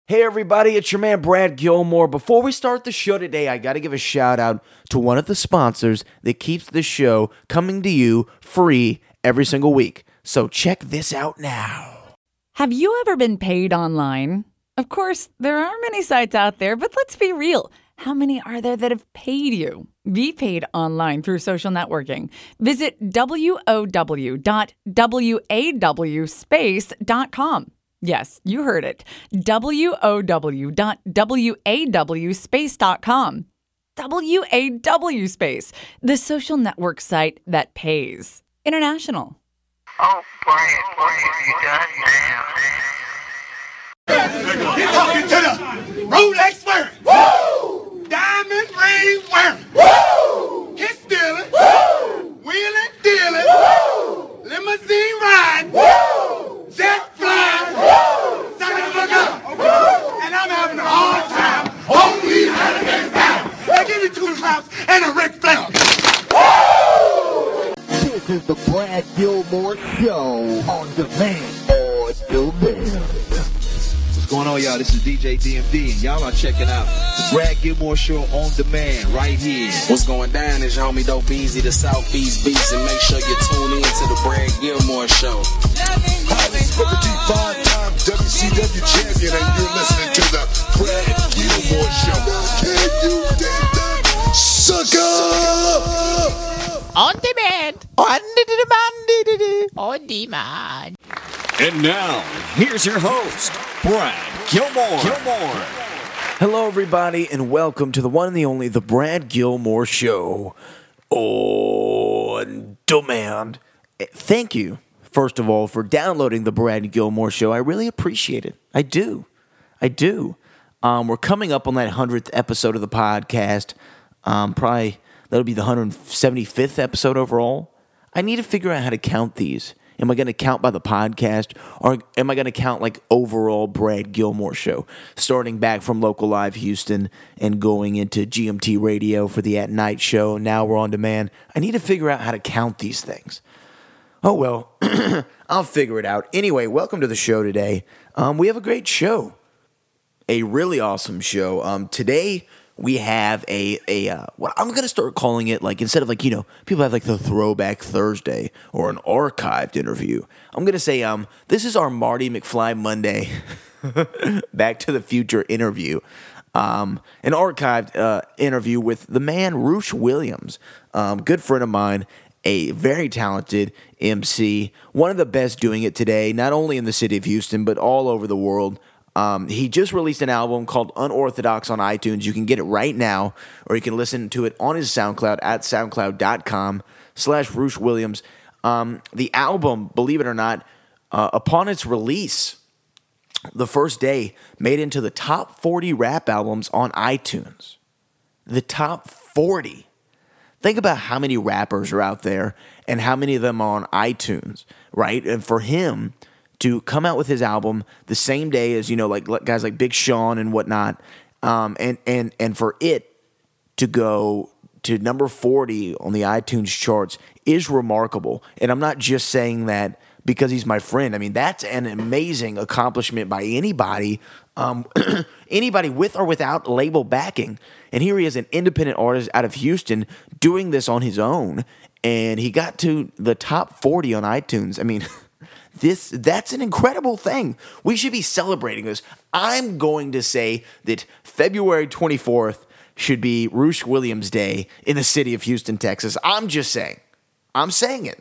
Hey everybody, it's your man Brad Gilmore. Before we start the show today, I gotta give a shout out to one of the sponsors that keeps the show coming to you free every single week. So check this out now. Have you ever been paid online? Of course, there are many sites out there, but let's be real. How many are there that have paid you? Be paid online through social networking. Visit wow.wawspace.com. Yes, you heard it. wow.wawspace.com. WAW Space, the social network site that pays. International. Oh, Brian, you done now? You're talking to the Rolex wearing, woo! Diamond ring wearing, woo! Kiss stealing, woo! Wheeling dealing, woo! Limousine riding, woo! Jet flying, woo! Sucking a gun, woo! And I'm having a hard time. Only having a good time. Now give me 2 claps and a Ric Flair. Woo! This is the Brad Gilmore Show on demand. What's going on, y'all? This is DJ DMD, and y'all are checking out the Brad Gilmore Show on demand right here. What's going down is your homie Dope Easy, the Southeast Beast, and make sure you tune in to the Brad Gilmore Show. Hi, this is Booker T, 5-time WCW champion, and you're listening to the Brad Gilmore Show. Can you dig that, sucker? On demand. On demand. And now, here's your host, Brad Gilmore. Hello everybody and welcome to the one and the only The Brad Gilmore Show on demand. Thank you, first of all, for downloading The Brad Gilmore Show. I really appreciate it. I do. We're coming up on that 100th episode of the podcast. Probably that'll be the 175th episode overall. I need to figure out how to count these. Am I going to count by the podcast, or am I going to count like overall Brad Gilmore Show, starting back from Local Live Houston and going into GMT Radio for the at night show? Now we're on demand. I need to figure out how to count these things. Oh well, I'll figure it out. Anyway, welcome to the show today. We have a great show, a really awesome show. Today we have a what I'm going to start calling it, like, instead of, like, you know, people have like the Throwback Thursday or an archived interview. I'm going to say this is our Marty McFly Monday Back to the Future interview. An archived interview with the man Roosh Williams, good friend of mine, a very talented MC, one of the best doing it today, not only in the city of Houston, but all over the world. He just released an album called Unorthodox on iTunes. You can get it right now, or you can listen to it on his SoundCloud at soundcloud.com/Roosh Williams. The album, believe it or not, upon its release, the first day, made into the top 40 rap albums on iTunes. The top 40. Think about how many rappers are out there and how many of them are on iTunes, right? And for him to come out with his album the same day as, you know, like guys like Big Sean and whatnot, and for it to go to number 40 on the iTunes charts is remarkable. And I'm not just saying that because he's my friend. I mean, that's an amazing accomplishment by anybody, anybody with or without label backing. And here he is, an independent artist out of Houston, doing this on his own, and he got to the top 40 on iTunes. I mean, that's an incredible thing. We should be celebrating this. I'm going to say that February 24th should be Roosh Williams Day in the city of Houston, Texas. I'm just saying. I'm saying it.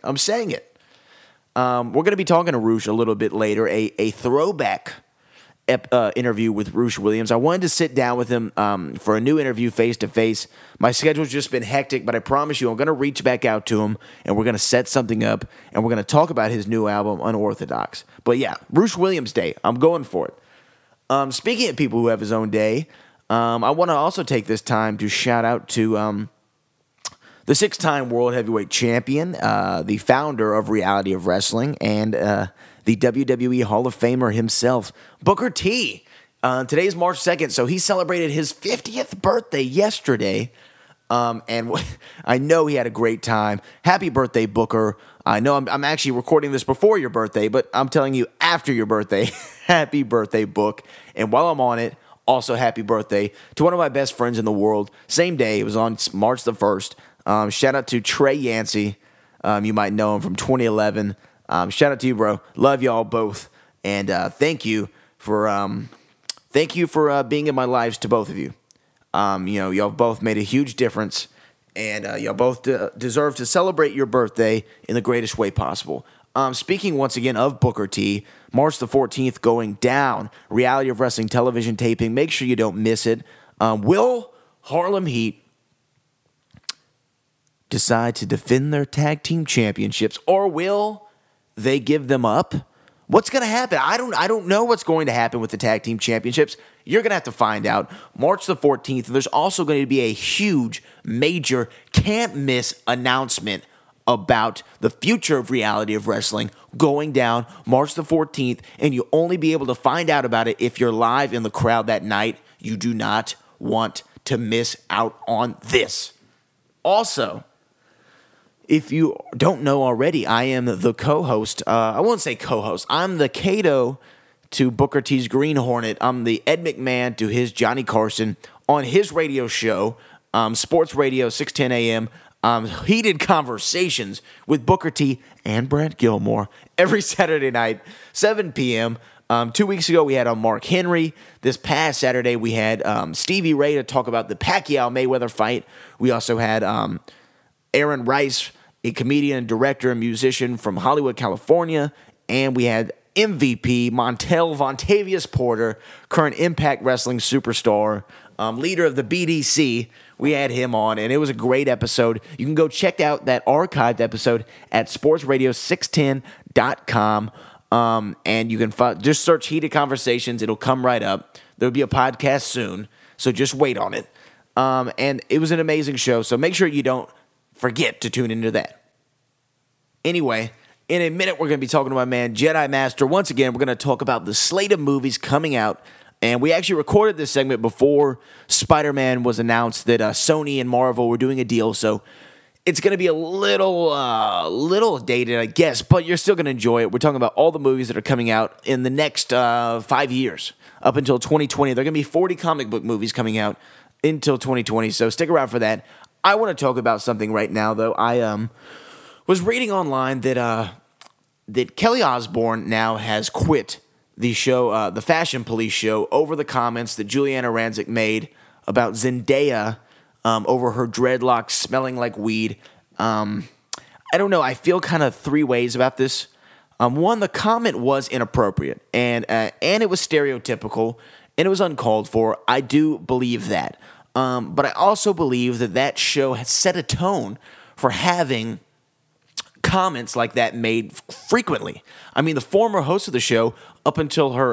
We're going to be talking to Roosh a little bit later, a throwback interview with Roosh Williams. I wanted to sit down with him for a new interview face-to-face. My schedule's just been hectic, but I promise you I'm going to reach back out to him, and we're going to set something up, and we're going to talk about his new album, Unorthodox. But yeah, Roosh Williams Day. I'm going for it. Speaking of people who have his own day, I want to also take this time to shout out to the 6-time World Heavyweight Champion, the founder of Reality of Wrestling, and the WWE Hall of Famer himself, Booker T. Today is March 2nd, so he celebrated his 50th birthday yesterday, and I know he had a great time. Happy birthday, Booker. I know I'm actually recording this before your birthday, but I'm telling you after your birthday, happy birthday, Book. And while I'm on it, also happy birthday to one of my best friends in the world. Same day, it was on March the 1st. Shout out to Trey Yancey. You might know him from 2011. Shout out to you, bro. Love y'all both. And thank you for being in my lives to both of you. Y'all both made a huge difference. And y'all both deserve to celebrate your birthday in the greatest way possible. Speaking once again of Booker T, March the 14th going down, Reality of Wrestling television taping. Make sure you don't miss it. Will Harlem Heat decide to defend their tag team championships, or will they give them up? What's going to happen? I don't know what's going to happen with the tag team championships. You're going to have to find out. March the 14th, there's also going to be a huge, major, can't-miss announcement about the future of Reality of Wrestling going down March the 14th, and you'll only be able to find out about it if you're live in the crowd that night. You do not want to miss out on this. Also, if you don't know already, I am the co-host. I won't say co-host. I'm the Kato to Booker T's Green Hornet. I'm the Ed McMahon to his Johnny Carson on his radio show, Sports Radio 610 AM. Heated conversations with Booker T and Brad Gilmore every Saturday night, 7 p.m. 2 weeks ago, we had on Mark Henry. This past Saturday, we had Stevie Ray to talk about the Pacquiao-Mayweather fight. We also had Aaron Rice, a comedian, director, and musician from Hollywood, California. And we had MVP Montel Vontavious Porter, current Impact Wrestling superstar, leader of the BDC. We had him on, and it was a great episode. You can go check out that archived episode at sportsradio610.com. And you can just search Heated Conversations. It'll come right up. There'll be a podcast soon, so just wait on it. And it was an amazing show, so make sure you don't forget to tune into that. Anyway, in a minute, we're going to be talking to my man, Jedi Master. Once again, we're going to talk about the slate of movies coming out. And we actually recorded this segment before Spider-Man was announced that Sony and Marvel were doing a deal. So it's going to be a little dated, I guess, but you're still going to enjoy it. We're talking about all the movies that are coming out in the next 5 years, up until 2020. There are going to be 40 comic book movies coming out until 2020, so stick around for that. I want to talk about something right now, though. I was reading online that Kelly Osbourne now has quit the show, the Fashion Police show, over the comments that Juliana Rancic made about Zendaya over her dreadlocks smelling like weed. I don't know. I feel kind of three ways about this. One, the comment was inappropriate, and it was stereotypical, and it was uncalled for. I do believe that. But I also believe that show has set a tone for having comments like that made frequently. I mean, the former host of the show, up until her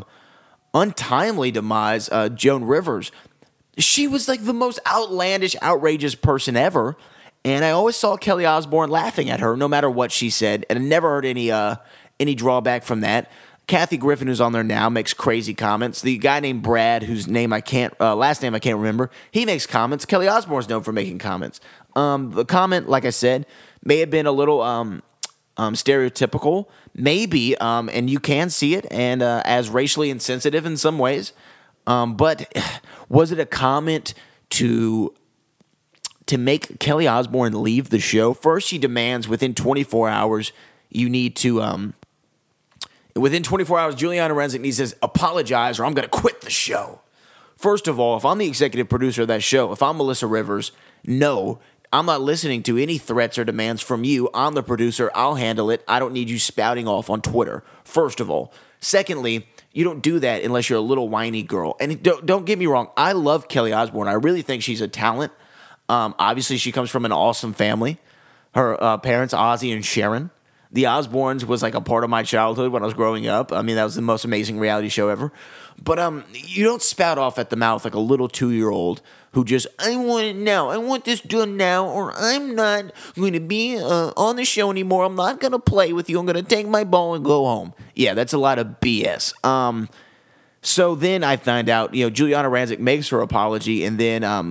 untimely demise, Joan Rivers, she was like the most outlandish, outrageous person ever. And I always saw Kelly Osbourne laughing at her no matter what she said, and I never heard any drawback from that. Kathy Griffin, who's on there now, makes crazy comments. The guy named Brad, whose last name I can't remember, he makes comments. Kelly Osbourne's known for making comments. The comment, like I said, may have been a little stereotypical, maybe, and you can see it, and as racially insensitive in some ways. But was it a comment to make Kelly Osbourne leave the show? First, she demands within 24 hours, you need to... Within 24 hours, Juliana Rancic needs to apologize or I'm going to quit the show. First of all, if I'm the executive producer of that show, if I'm Melissa Rivers, no, I'm not listening to any threats or demands from you. I'm the producer. I'll handle it. I don't need you spouting off on Twitter, first of all. Secondly, you don't do that unless you're a little whiny girl. And don't get me wrong. I love Kelly Osbourne. I really think she's a talent. Obviously, she comes from an awesome family. Her parents, Ozzy and Sharon. The Osbournes was like a part of my childhood when I was growing up. I mean, that was the most amazing reality show ever. But you don't spout off at the mouth like a little 2-year-old who just, I want it now. I want this done now, or I'm not going to be on the show anymore. I'm not going to play with you. I'm going to take my ball and go home. Yeah, that's a lot of BS. So then I find out, Juliana Rancic makes her apology, and then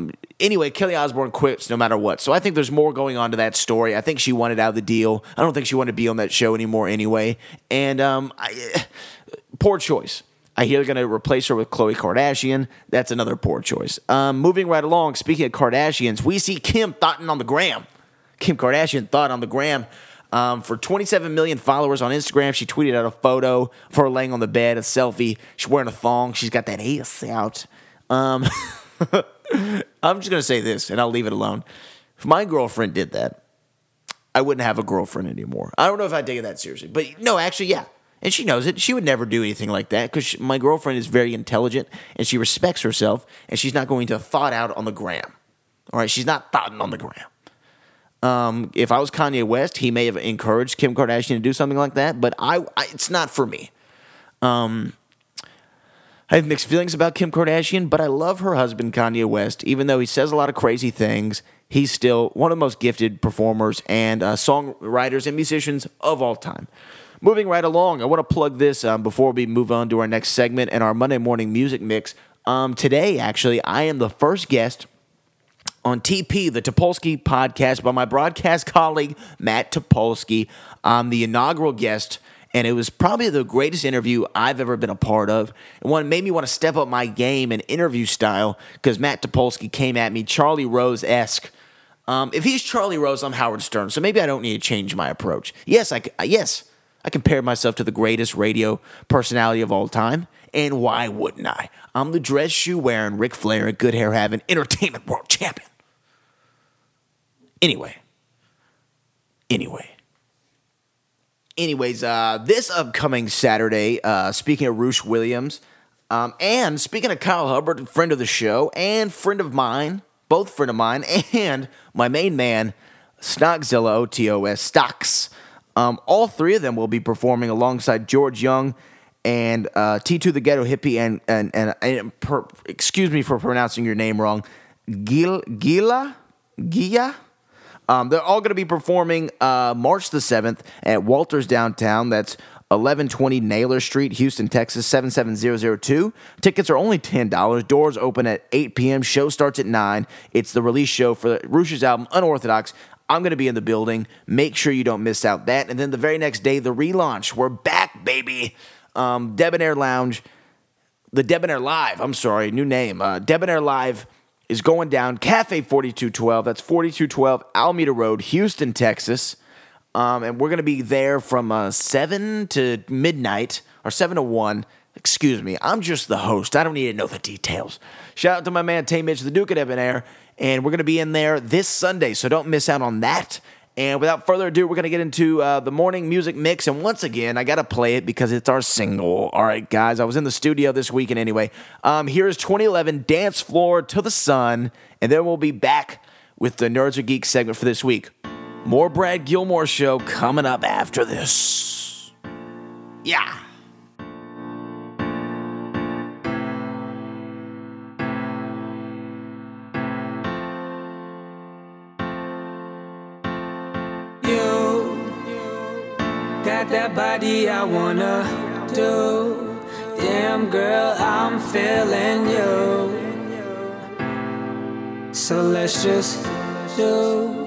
Anyway, Kelly Osbourne quits no matter what. So I think there's more going on to that story. I think she wanted out of the deal. I don't think she wanted to be on that show anymore anyway. And poor choice. I hear they're going to replace her with Khloe Kardashian. That's another poor choice. Moving right along, speaking of Kardashians, we see Kim thoughting on the gram. Kim Kardashian thought on the gram. For 27 million followers on Instagram, she tweeted out a photo of her laying on the bed, a selfie. She's wearing a thong. She's got that ass out. I'm just going to say this, and I'll leave it alone. If my girlfriend did that, I wouldn't have a girlfriend anymore. I don't know if I'd take it that seriously. But no, actually, yeah. And she knows it. She would never do anything like that because my girlfriend is very intelligent and she respects herself and she's not going to thought out on the gram. All right? She's not thoughting on the gram. If I was Kanye West, he may have encouraged Kim Kardashian to do something like that, but it's not for me. I have mixed feelings about Kim Kardashian, but I love her husband, Kanye West. Even though he says a lot of crazy things, he's still one of the most gifted performers and songwriters and musicians of all time. Moving right along, I want to plug this before we move on to our next segment and our Monday morning music mix. Today, actually, I am the first guest on TP, the Topolsky podcast, by my broadcast colleague, Matt Topolsky. I'm the inaugural guest, and it was probably the greatest interview I've ever been a part of. And one made me want to step up my game and interview style because Matt Topolsky came at me Charlie Rose-esque. If he's Charlie Rose, I'm Howard Stern, so maybe I don't need to change my approach. Yes, I compared myself to the greatest radio personality of all time, and why wouldn't I? I'm the dress shoe wearing, Ric Flair, a good hair having, entertainment world champion. Anyways, this upcoming Saturday, speaking of Roosh Williams, and speaking of Kyle Hubbard, friend of the show, and friend of mine, both friend of mine, and my main man, Stockzilla, OTOS, Stocks. All three of them will be performing alongside George Young and T2 the Ghetto Hippie and excuse me for pronouncing your name wrong, Gia? They're all going to be performing March the 7th at Walters Downtown. That's 1120 Naylor Street, Houston, Texas, 77002. Tickets are only $10. Doors open at 8 p.m. Show starts at 9. It's the release show for Roosh's album, Unorthodox. I'm going to be in the building. Make sure you don't miss out that. And then the very next day, the relaunch. We're back, baby. Debonair Lounge. The Debonair Live. I'm sorry. New name. Debonair Live is going down. Cafe 4212. That's 4212 Alameda Road, Houston, Texas. And we're going to be there from 7 to midnight. Or 7 to 1. Excuse me. I'm just the host. I don't need to know the details. Shout out to my man, Tay Mitch, the Duke of Debonair. And we're going to be in there this Sunday, so don't miss out on that. And without further ado, we're going to get into the morning music mix. And once again, I got to play it because it's our single. All right, guys, I was in the studio this weekend anyway. Here's 2011 Dance Floor to the Sun. And then we'll be back with the Nerds or Geeks segment for this week. More Brad Gilmore Show coming up after this. Yeah. Got that body I wanna do. Damn girl, I'm feeling you. So let's just do.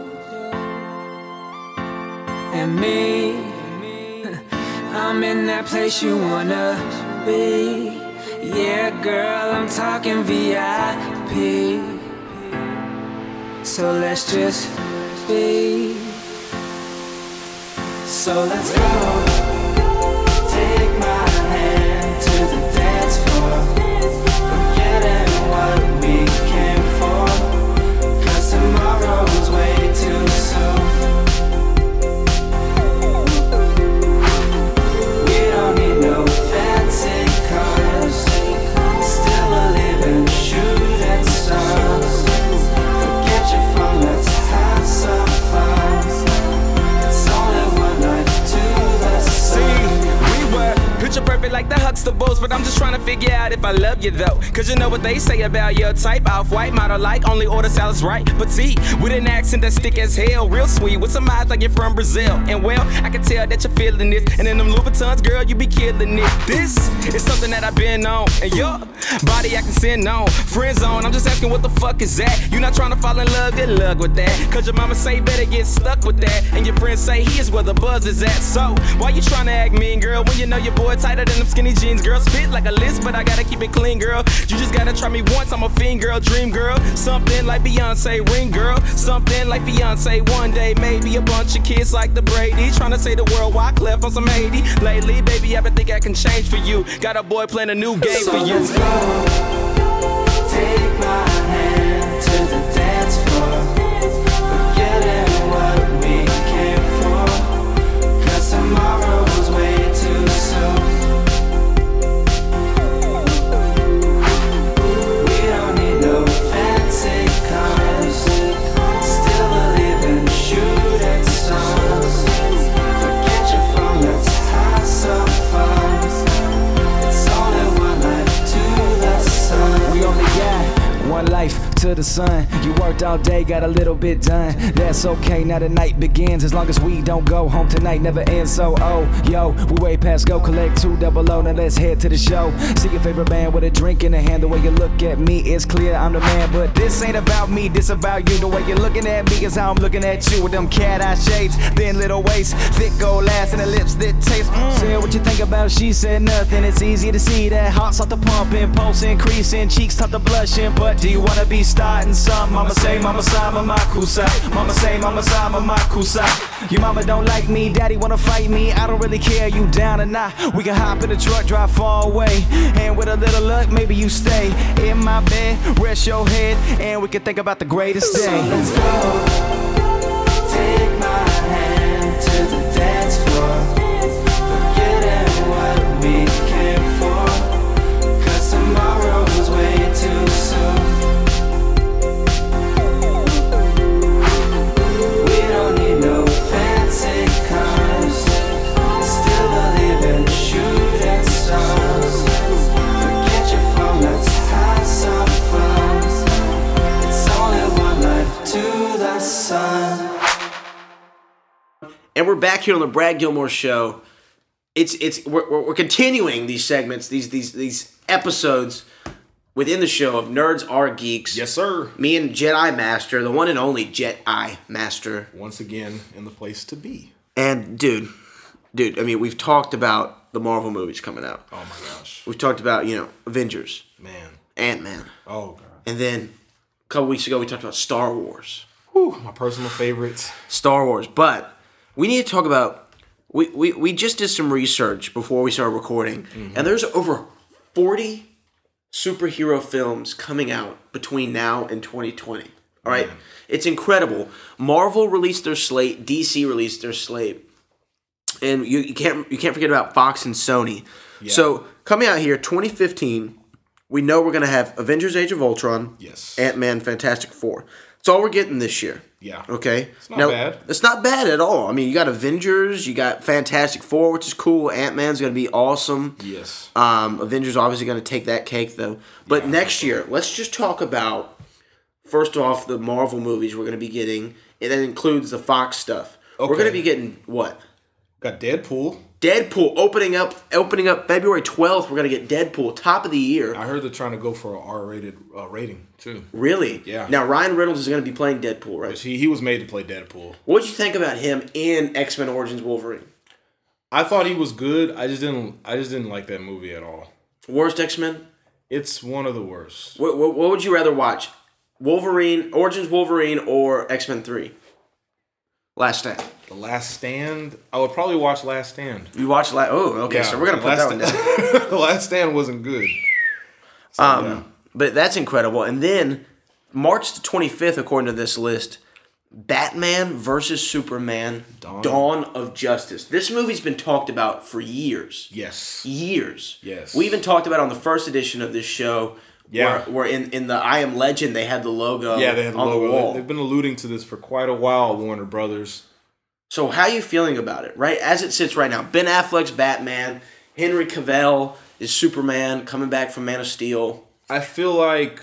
And me, I'm in that place you wanna be. Yeah girl, I'm talking VIP. So let's just be. So let's go. Take my hand to the dance floor. Forgetting what we came for. 'Cause tomorrow's way too soon. We don't need no fancy cars. Still a living shooting stars. Forget your phone, let's have some fun. Picture perfect like the Huxtables, but I'm just trying trying to figure out if I love you though. Cause you know what they say about your type. Off-white, model like, only order salads right. Petite, with an accent that's thick as hell. Real sweet, with some eyes like you're from Brazil. And well, I can tell that you're feeling this. And in them Louboutins, girl, you be killing it. This is something that I've been on. And your body I can send on. Friend zone, I'm just asking what the fuck is that? You not trying to fall in love, good luck with that. Cause your mama say better get stuck with that. And your friends say here's where the buzz is at. So, why you trying to act mean, girl? When you know your boy tighter than them skinny jeans, girl. Spit like a list, but I gotta keep it clean, girl. You just gotta try me once, I'm a fiend, girl. Dream, girl. Something like Beyonce, ring, girl. Something like Beyonce, one day, maybe a bunch of kids like the Brady. Trying to say the world Wyclef on some 80. Lately, baby, I've been thinking I can change for you. Got a boy playing a new game So for you. let's go. Take my hand to the dance floor. Forgetting what we came for. Cause tomorrow's way too soon. We don't need no fancy cars. Still believe in shooting stars. Forget your phone, let's have some fun. It's only one life to the sun. We only got one life to the sun. You worked all day, got a little bit done. That's okay, now the night begins. As long as we don't go home tonight, never ends. So, oh, yo, we way past go. Collect 200. Now let's head to the show. See your favorite band with a drink in the hand. The way you look at me, it's clear I'm the man. But this ain't about me, this about you. The way you're looking at me is how I'm looking at you. With them cat eye shades, thin little waist, thick gold ass, and the lips that taste. Said what you think about, she said nothing. It's easy to see that heart's off the pumping, pulse increasing, cheeks start to blushing. But do you wanna be starting some? Mama say, mama sa, mama kusa. Mama say, mama sa, mama kusa. Your mama don't like me, daddy wanna fight me. I don't really care, you down or not. We can hop in the truck, drive far away. And with a little luck, maybe you stay in my bed, rest your head, and we can think about the greatest day. So let's go. Take my hand to the dance floor. Forgetting what we came for. Cause tomorrow's way too soon. We don't need no fancy cars. Still believe in shooting stars. Forget your phone, let's have some fun. It's only one life to the sun. And we're back here on the Brad Gilmore Show. We're continuing these segments, these episodes within the show of Nerds Are Geeks. Yes, sir. Me and Jedi Master, the one and only Jedi Master. Once again, in the place to be. And dude, I mean, we've talked about the Marvel movies coming out. Oh my gosh. We've talked about, Avengers. Man. Ant-Man. Oh god. And then a couple weeks ago we talked about Star Wars. Whew, my personal favorites. Star Wars. But we need to talk about, we just did some research before we started recording, and there's over 40 superhero films coming out between now and 2020. All right? Man. It's incredible. Marvel released their slate, DC released their slate. And you can't forget about Fox and Sony. Yeah. So, coming out here 2015, we know we're going to have Avengers Age of Ultron, yes, Ant-Man, Fantastic Four. That's all we're getting this year. Yeah. Okay? It's not bad. It's not bad at all. I mean, you got Avengers, you got Fantastic Four, which is cool. Ant-Man's going to be awesome. Yes. Avengers obviously going to take that cake, though. But next year, let's just talk about, first off, the Marvel movies we're going to be getting. And that includes the Fox stuff. Okay. We're going to be getting what? Got Deadpool. Opening up February 12th. We're going to get Deadpool, top of the year. I heard they're trying to go for an R-rated rating, too. Really? Yeah. Now, Ryan Reynolds is going to be playing Deadpool, right? He was made to play Deadpool. What did you think about him in X-Men Origins Wolverine? I thought he was good. I just didn't like that movie at all. Worst X-Men? It's one of the worst. What would you rather watch? Origins Wolverine, or X-Men 3? Last Stand. The Last Stand? I would probably watch Last Stand. You watched Oh, okay. Yeah, so we're going to put that one down. The Last Stand wasn't good. So, yeah. But that's incredible. And then, March the 25th, according to this list, Batman vs. Superman, Dawn of Justice. This movie's been talked about for years. Yes. Years. Yes. We even talked about it on the first edition of this show. Yeah. Where in the I Am Legend, they had the logo they had the on logo. the wall. They've been alluding to this for quite a while, Warner Brothers. So how are you feeling about it, right? As it sits right now, Ben Affleck's Batman, Henry Cavill is Superman coming back from Man of Steel. I feel like,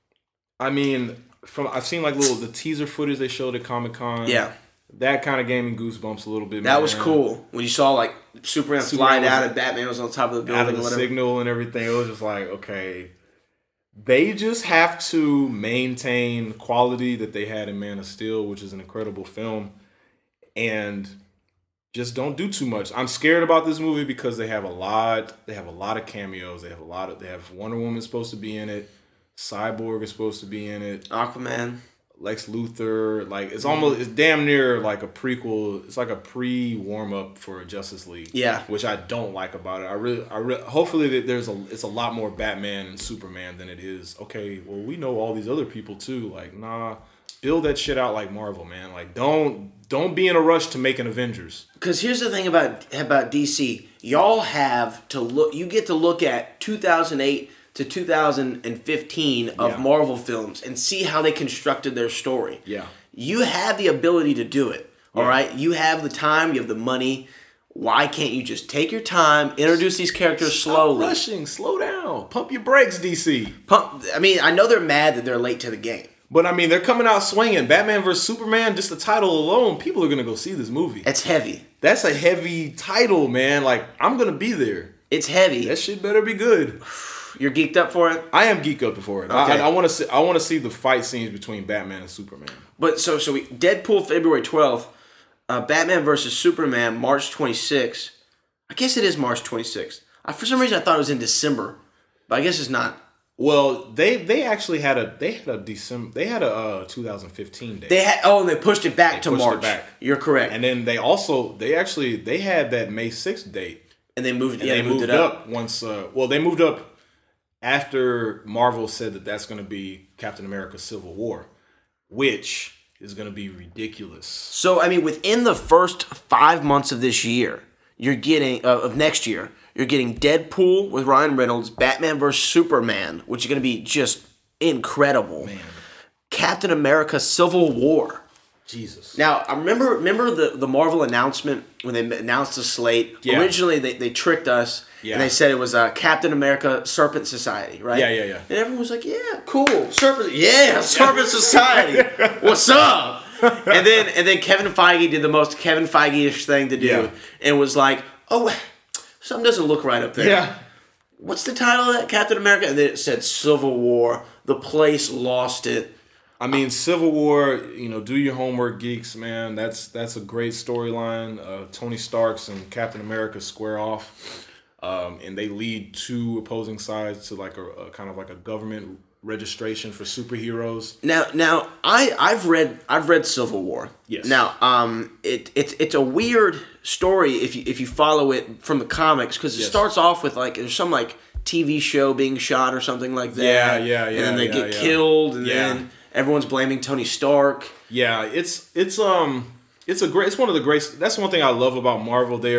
I've seen like the teaser footage they showed at Comic-Con. Yeah. That kind of gave me goosebumps a little bit. That was cool when you saw like Superman flying out and Batman was on top of the building. Out of the signal and everything. It was just like, okay, they just have to maintain quality that they had in Man of Steel, which is an incredible film, and just don't do too much. I'm scared about this movie because they have a lot of cameos. They have Wonder Woman supposed to be in it. Cyborg is supposed to be in it. Aquaman. Lex Luthor. Like, it's damn near like a prequel. It's like a pre-warm up for Justice League. Yeah. Which I don't like about it. I really hopefully that it's a lot more Batman and Superman than it is, okay, well, we know all these other people too. Like, nah, build that shit out like Marvel, man. Like, don't be in a rush to make an Avengers. Because here's the thing about DC. Y'all have to look, you get to look at 2008 to 2015 of Marvel films and see how they constructed their story. Yeah. You have the ability to do it. All right? You have the time, you have the money. Why can't you just take your time, introduce these characters slowly? Stop rushing, slow down. Pump your brakes, DC. I know they're mad that they're late to the game. But I mean, they're coming out swinging. Batman vs. Superman, just the title alone, people are going to go see this movie. It's heavy. That's a heavy title, man. Like, I'm going to be there. It's heavy. That shit better be good. You're geeked up for it? I am geeked up for it. Okay. I want to see the fight scenes between Batman and Superman. But so Deadpool February 12th, Batman vs. Superman March 26th. I guess it is March 26th. For some reason I thought it was in December, but I guess it's not. Well, they actually had a 2015 date. They pushed it back to March. You're correct. And then they had that May 6th date. And they moved it up once. They moved up after Marvel said that that's going to be Captain America: Civil War, which is going to be ridiculous. So I mean, within the first 5 months of this year, you're getting of next year, you're getting Deadpool with Ryan Reynolds, Batman vs. Superman, which is going to be just incredible. Man. Captain America: Civil War. Jesus. Now, I remember the Marvel announcement when they announced the slate. Yeah. Originally, they tricked us, and they said it was Captain America Serpent Society, right? Yeah. And everyone was like, yeah, cool. Serpent Society. What's up? And then Kevin Feige did the most Kevin Feige-ish thing to do, and was like, oh, something doesn't look right up there. Yeah. What's the title of that? Captain America? And then it said Civil War. The place lost it. I mean, Civil War, do your homework, geeks, man. That's a great storyline. Tony Stark's and Captain America square off, and they lead two opposing sides to like a kind of like a government registration for superheroes. Now, I've read Civil War. Yes. Now, it's a weird story if you follow it from the comics, because it starts off with like there's some like TV show being shot or something like that. Yeah. And then they get killed, and then everyone's blaming Tony Stark. Yeah, it's one of the great. That's one thing I love about Marvel. They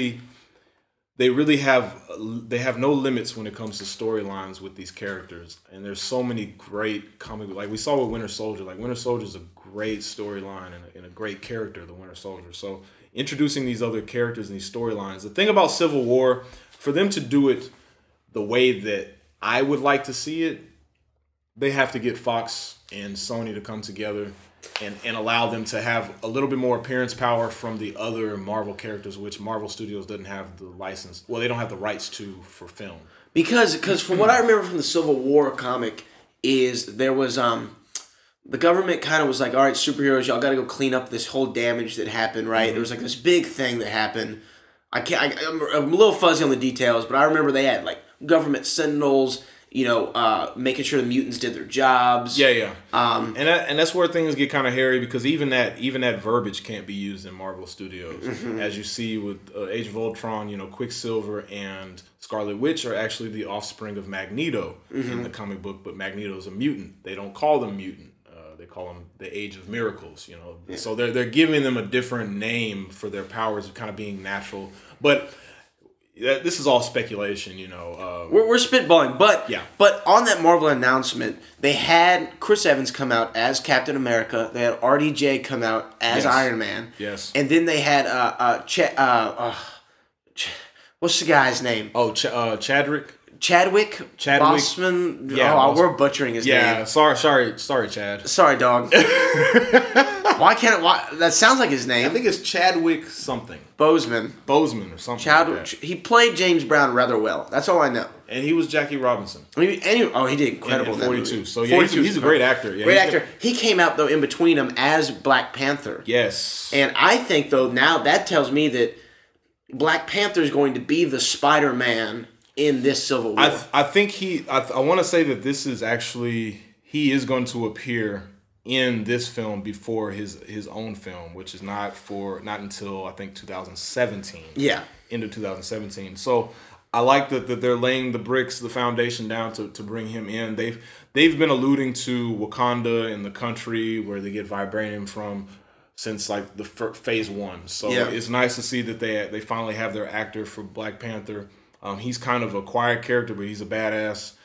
have no limits when it comes to storylines with these characters, and there's so many great comic, like we saw with Winter Soldier. Like Winter Soldier is a great storyline and a great character, the Winter Soldier. So introducing these other characters and these storylines. The thing about Civil War, for them to do it the way that I would like to see it, they have to get Fox and Sony to come together and allow them to have a little bit more appearance power from the other Marvel characters, which Marvel Studios doesn't have the license. Well, they don't have the rights to for film. Because from what I remember from the Civil War comic is there was the government kind of was like, all right, superheroes, y'all got to go clean up this whole damage that happened, right? There was like this big thing that happened. I'm a little fuzzy on the details, but I remember they had like government sentinels, making sure the mutants did their jobs. Yeah. And that's where things get kind of hairy, because even that verbiage can't be used in Marvel Studios. Mm-hmm. As you see with Age of Ultron, Quicksilver and Scarlet Witch are actually the offspring of Magneto in the comic book, but Magneto's a mutant. They don't call them mutant. They call them the Age of Miracles, Yeah. So they're giving them a different name for their powers kind of being natural. But this is all speculation, We're spitballing, but on that Marvel announcement, they had Chris Evans come out as Captain America. They had RDJ come out as Iron Man. Yes. And then they had What's the guy's name? Oh, Chadwick. Chadwick Boseman. Yeah, we're butchering his name. Yeah, sorry, Chad. Sorry, dog. Why? That sounds like his name. I think it's Chadwick something. Boseman or something. Chadwick. Like that. He played James Brown rather well. That's all I know. And he was Jackie Robinson. He did incredible in that 42. movie. So yeah, he's a great actor. Yeah, great actor. He came out though in between them as Black Panther. Yes. And I think though now that tells me that Black Panther is going to be the Spider-Man in this Civil War. I think I want to say that this is actually he is going to appear in this film before his own film, which is not until I think 2017. Yeah, into 2017. So I like that they're laying the foundation down to bring him in. They've been alluding to Wakanda and the country where they get vibranium from since like the phase 1. So it's nice to see that they finally have their actor for Black Panther. He's kind of a quiet character, but he's a badass.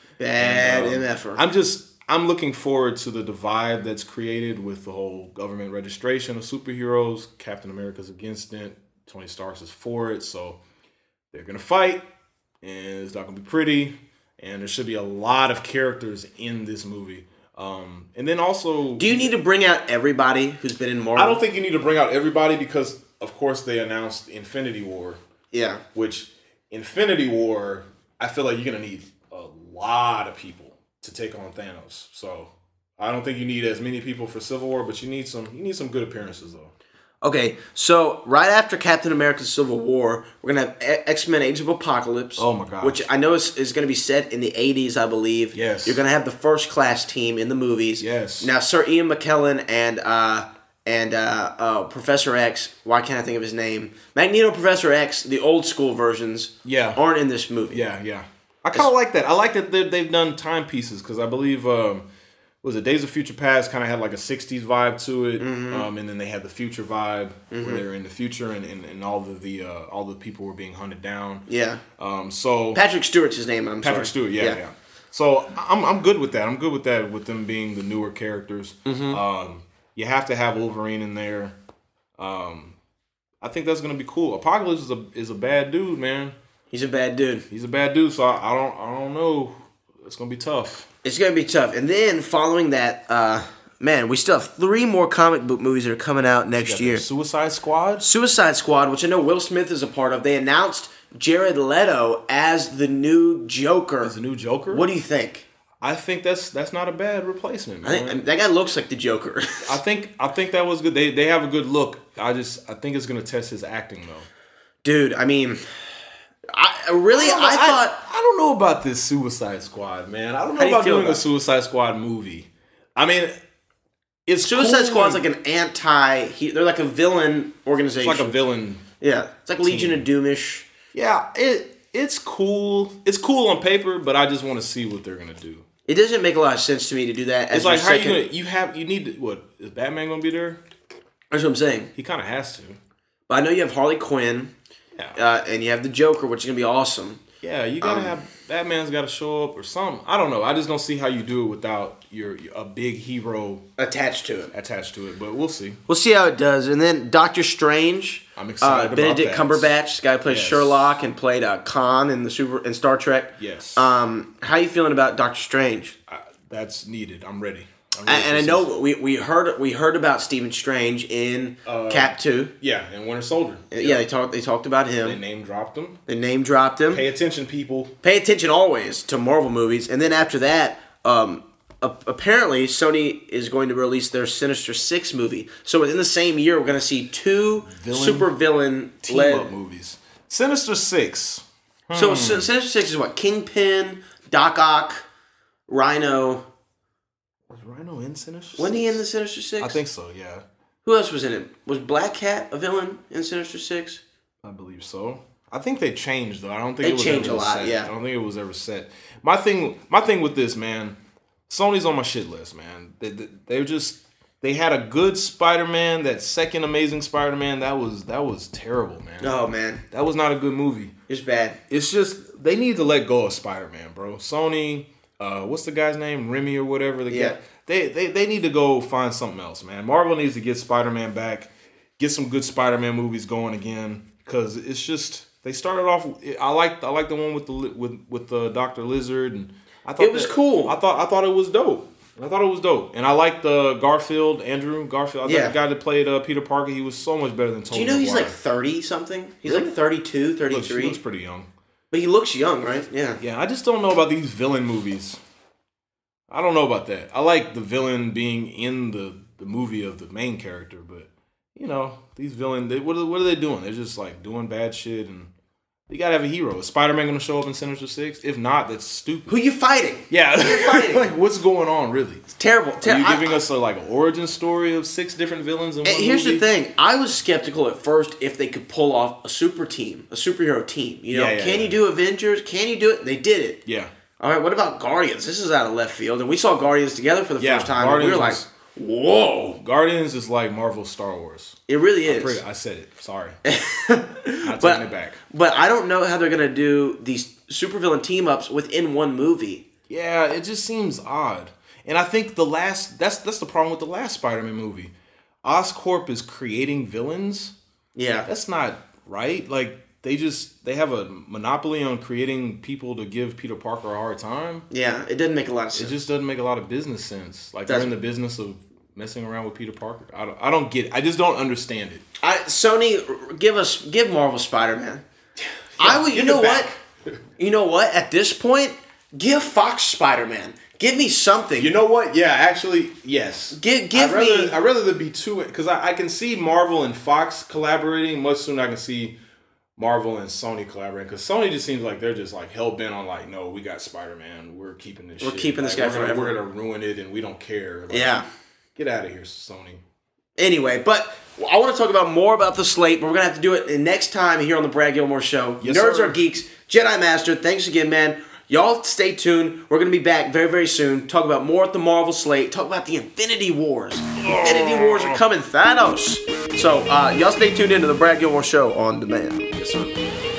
I'm looking forward to the divide that's created with the whole government registration of superheroes. Captain America's against it. Tony Stark is for it. So they're going to fight, and it's not going to be pretty. And there should be a lot of characters in this movie. And then also... Do you need to bring out everybody who's been in Marvel? I don't think you need to bring out everybody because, of course, they announced Infinity War. Yeah. Which... Infinity War, I feel like you're going to need a lot of people to take on Thanos. So I don't think you need as many people for Civil War, but you need some good appearances though. Okay, so right after Captain America's Civil War, we're going to have X-Men Age of Apocalypse. Oh my gosh. Which I know is going to be set in the 80s, I believe. Yes. You're going to have the First Class team in the movies. Yes. Now, Sir Ian McKellen and Professor X, why can't I think of his name? Magneto, Professor X, the old school versions, aren't in this movie. Yeah. I kind of like that. I like that they've done timepieces because I believe, Days of Future Past kind of had like a 60s vibe to it, and then they had the future vibe where they were in the future and all the people were being hunted down. Yeah. So Patrick Stewart's his name. Patrick Stewart. Yeah. So I'm good with that. I'm good with that with them being the newer characters. You have to have Wolverine in there. I think that's gonna be cool. Apocalypse is a bad dude, man. He's a bad dude. So I don't know. It's gonna be tough. It's gonna be tough. And then following that, we still have 3 more comic book movies that are coming out next year. Suicide Squad, which I know Will Smith is a part of. They announced Jared Leto as the new Joker. What do you think? I think that's not a bad replacement, man. I think that guy looks like the Joker. I think that was good. They have a good look. I think it's gonna test his acting though. Dude, I mean, I don't know about this Suicide Squad, man. I don't know about doing a Suicide Squad movie. I mean, it's Suicide Squad's like an they're like a villain organization. It's like a villain. Yeah, it's like Legion of Doomish. Yeah, it's cool. It's cool on paper, but I just want to see what they're gonna do. It doesn't make a lot of sense to me to do that. It's like, how are you gonna? You need to, what? Is Batman gonna be there? That's what I'm saying. He kind of has to. But I know you have Harley Quinn, and you have the Joker, which is gonna be awesome. Yeah, you gotta have Batman's got to show up or something. I don't know. I just don't see how you do it without a big hero attached to it. But we'll see. We'll see how it does. And then Doctor Strange. I'm excited. Benedict Cumberbatch, this guy who plays Sherlock and played Khan in in Star Trek. Yes. How are you feeling about Doctor Strange? That's needed. I'm ready. And I know we heard about Stephen Strange in Cap 2. Yeah, and Winter Soldier. Yeah, they talked about him. They name dropped him. Pay attention, people. Pay attention always to Marvel movies. And then after that, apparently Sony is going to release their Sinister Six movie. So within the same year, we're going to see 2 super villain team-up movies. Sinister Six. So Sinister Six is what? Kingpin, Doc Ock, Rhino. Was Rhino in Sinister Six? Wasn't he in the Sinister Six? I think so, yeah. Who else was in it? Was Black Cat a villain in Sinister Six? I believe so. I think they changed, though. I don't think it was changed ever a lot, set. yeah. I don't think it was ever set. My thing with this, man, Sony's on my shit list, man. They had a good Spider-Man, that second Amazing Spider-Man, that was terrible, man. Oh, man. That was not a good movie. It's bad. It's just, they need to let go of Spider-Man, bro. Sony... what's the guy's name? Remy or whatever. Guy. They need to go find something else, man. Marvel needs to get Spider-Man back, get some good Spider-Man movies going again, because it's just They started off. I like the one with the Dr. Lizard, and I thought it was cool. I thought it was dope. And I like the Andrew Garfield. I thought the guy that played Peter Parker, he was so much better than Tobey. Do you know he's Maguire. like 30 something? He's like 32, 33. He looks pretty young. But he looks young, right? Yeah. Yeah, I just don't know about these villain movies. I don't know about that. I like the villain being in the movie of the main character, but these villains, what are they doing? They're just like doing bad shit, and you gotta have a hero. Is Spider-Man gonna show up in Sinister Six? If not, that's stupid. Who you fighting? Yeah, who you fighting? Like, what's going on, really? It's terrible. Are you giving us an origin story of 6 different villains in one movie? Here's the thing. I was skeptical at first if they could pull off a superhero team. Can you do Avengers? Can you do it? They did it. Yeah. All right, what about Guardians? This is out of left field, and we saw Guardians together for the first time, and we were like, whoa. Guardians is like Marvel Star Wars. It really is. I said it. Sorry. Not taking it back. But I don't know how they're going to do these supervillain team-ups within one movie. Yeah, it just seems odd. And I think that's the problem with the last Spider-Man movie. Oscorp is creating villains. Yeah. That's not right. Like, they have a monopoly on creating people to give Peter Parker a hard time. Yeah, it doesn't make a lot of sense. It just doesn't make a lot of business sense. Like, they're in the business of messing around with Peter Parker. I don't get it. I just don't understand it. Sony, give Marvel Spider-Man. You know what? At this point, give Fox Spider-Man. Give me something. You know what? Yeah, actually, yes. I'd rather there be two, because I can see Marvel and Fox collaborating much sooner. I can see Marvel and Sony collaborating, because Sony just seems like they're just like hell bent on like, no, we got Spider-Man. We're keeping this. We're keeping this guy forever. We're gonna ruin it, and we don't care. Like, yeah. Get out of here, Sony. Anyway, but I want to talk more about the slate, but we're going to have to do it next time here on the Brad Gilmore Show. Yes, Nerds sir. Are Geeks, Jedi Master, thanks again, man. Y'all stay tuned. We're going to be back very, very soon. Talk about more at the Marvel slate. Talk about the Infinity Wars. Infinity Wars are coming. Thanos. So, y'all stay tuned into the Brad Gilmore Show on demand. Yes, sir.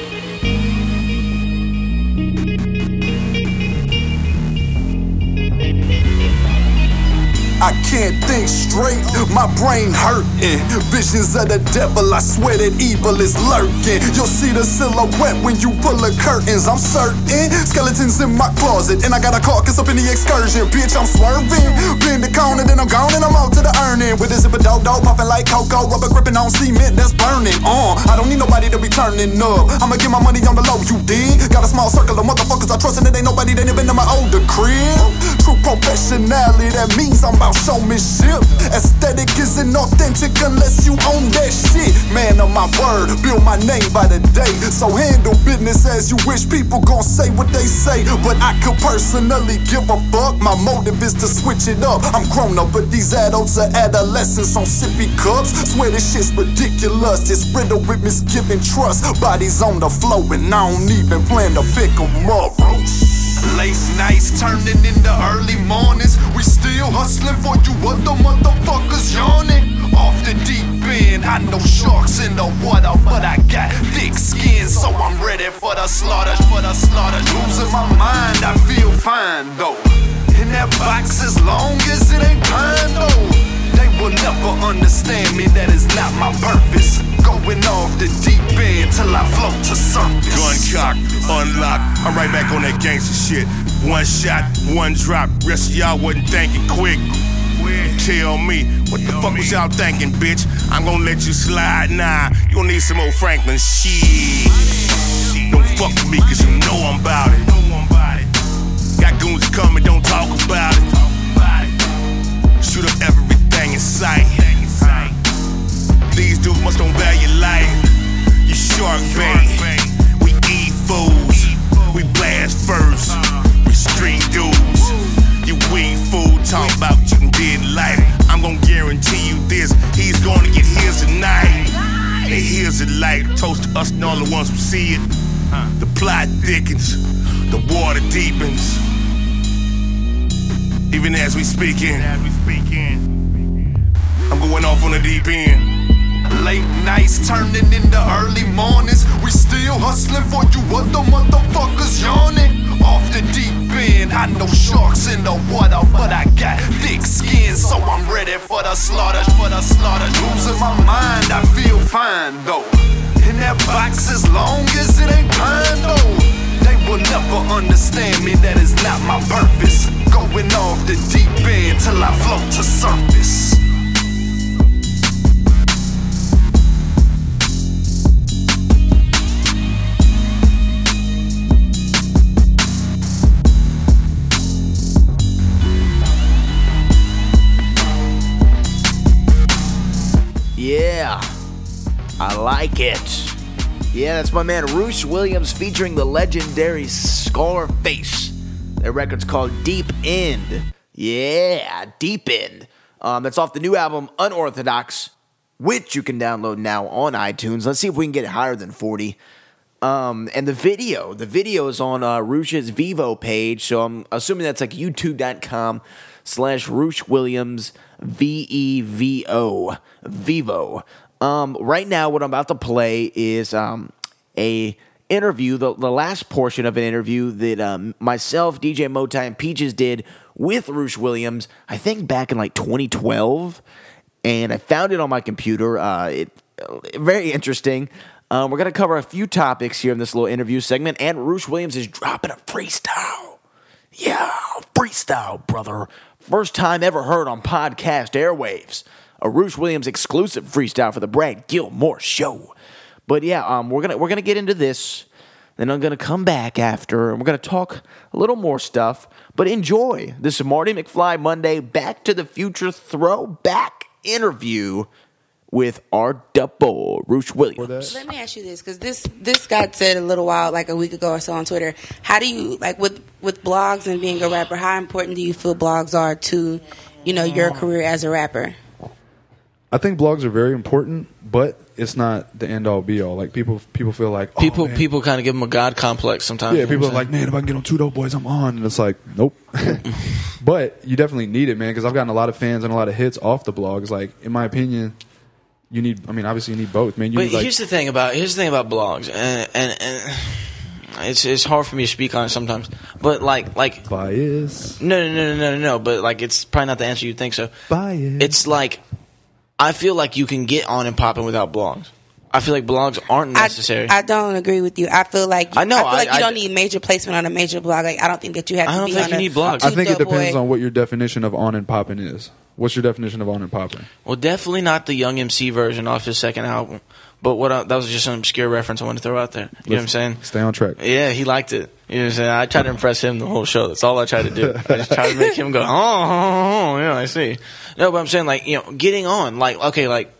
I can't think straight, my brain hurting. Visions of the devil, I swear that evil is lurking. You'll see the silhouette when you pull the curtains, I'm certain. Skeletons in my closet, and I got a carcass up in the excursion. Bitch, I'm swerving. Bend the cone and then I'm gone and I'm out to the earning. With a zipper dope, popping like cocoa, rubber gripping on cement that's burning. I don't need nobody to be turning up. I'ma get my money on the low, you dig? Got a small circle of motherfuckers I trust, and it ain't nobody that ain't been to my older crib. True professionality, that means I'm about showmanship. Aesthetic isn't authentic unless you own that shit. Man of my word, build my name by the day. So handle business as you wish. People gon' say what they say, but I could personally give a fuck. My motive is to switch it up. I'm grown up, but these adults are adolescents on sippy cups. Swear this shit's ridiculous. It's riddled with misgiving trust. Bodies on the floor and I don't even plan to pick 'em up. Late nights turning into early mornings. We still hustling for you other motherfuckers yawning. Off the deep end, I know sharks in the water, but I got thick skin, so I'm ready for the slaughter. Losing my mind, I feel fine though. In that box as long as it ain't pine though. They will never understand me, that is not my purpose. Going off the deep end till I float to surface. Gun cock, unlock, I'm right back on that gangster shit. One shot, one drop, rest of y'all wasn't thinking quick. Tell me, what the fuck was y'all thinking, bitch? I'm gonna let you slide now. You gon' need some old Franklin shit. Don't fuck with me cause you know I'm about it. Got goons coming, don't talk about it. Shoot up everything in sight. These dudes must don't value life. You shark bait, we eat fools. We blast first, we street dudes. You weed food, talk about you did life. I'm gonna guarantee you this, he's gonna get his tonight. And here's the light, toast to us and all the ones who see it. The plot thickens, the water deepens. Even as we speaking, I'm going off on the deep end. Late nights turning into early mornings. We still hustling for you other motherfuckers yawning. Off the deep end, I know sharks in the water, but I got thick skin, so I'm ready for the slaughter. Losing my mind, I feel fine though. In that that box as long as it ain't pine though. They will never understand me, that is not my purpose. Going off the deep end till I float to surface. Yeah, I like it. Yeah, that's my man Roosh Williams featuring the legendary Scarface. Their record's called Deep End. Yeah, Deep End. That's off the new album Unorthodox, which you can download now on iTunes. Let's see if we can get it higher than 40. And the video is on Roosh's Vivo page, so I'm assuming that's like youtube.com/Roosh Williams VEVO. Vivo. Right now, what I'm about to play is a interview, the last portion of an interview that myself, DJ Motai, and Peaches did with Roosh Williams, I think back in like 2012, and I found it on my computer. Very interesting. We're going to cover a few topics here in this little interview segment, and Roosh Williams is dropping a freestyle. Yeah, freestyle, brother. First time ever heard on podcast airwaves. A Roosh Williams exclusive freestyle for the Brad Gilmore Show. But yeah, we're gonna get into this. Then I'm gonna come back after, and we're gonna talk a little more stuff. But enjoy this Marty McFly Monday Back to the Future throwback interview with our double Roosh Williams. Let me ask you this, because this got said a little while, like a week ago or so on Twitter. How do you, like with blogs and being a rapper, how important do you feel blogs are to, your career as a rapper? I think blogs are very important, but it's not the end all be all. Like people feel like people kind of give them a god complex sometimes. Yeah, people are like, man, if I can get on Two Dope Boys, I'm on, and it's like, nope. But you definitely need it, man, because I've gotten a lot of fans and a lot of hits off the blogs. Like in my opinion, you need. I mean, obviously you need both, man. But here's the thing about blogs, and it's hard for me to speak on it sometimes. But like bias. No. But like it's probably not the answer you think so. Bias. It's like, I feel like you can get on and popping without blogs. I feel like blogs aren't necessary. I don't agree with you. I feel like you don't need major placement on a major blog. Like I don't think that you have to be on a. I don't think you need blogs. I think it depends on what your definition of on and popping is. What's your definition of on and popping? Well, definitely not the Young MC version off his second album. But that was just an obscure reference I wanted to throw out there. You know what I'm saying? Stay on track. Yeah, he liked it. You know what I'm saying? I tried to impress him the whole show. That's all I tried to do. I just tried to make him go, oh, yeah, I see. No, but I'm saying, like, getting on. Like, okay, like,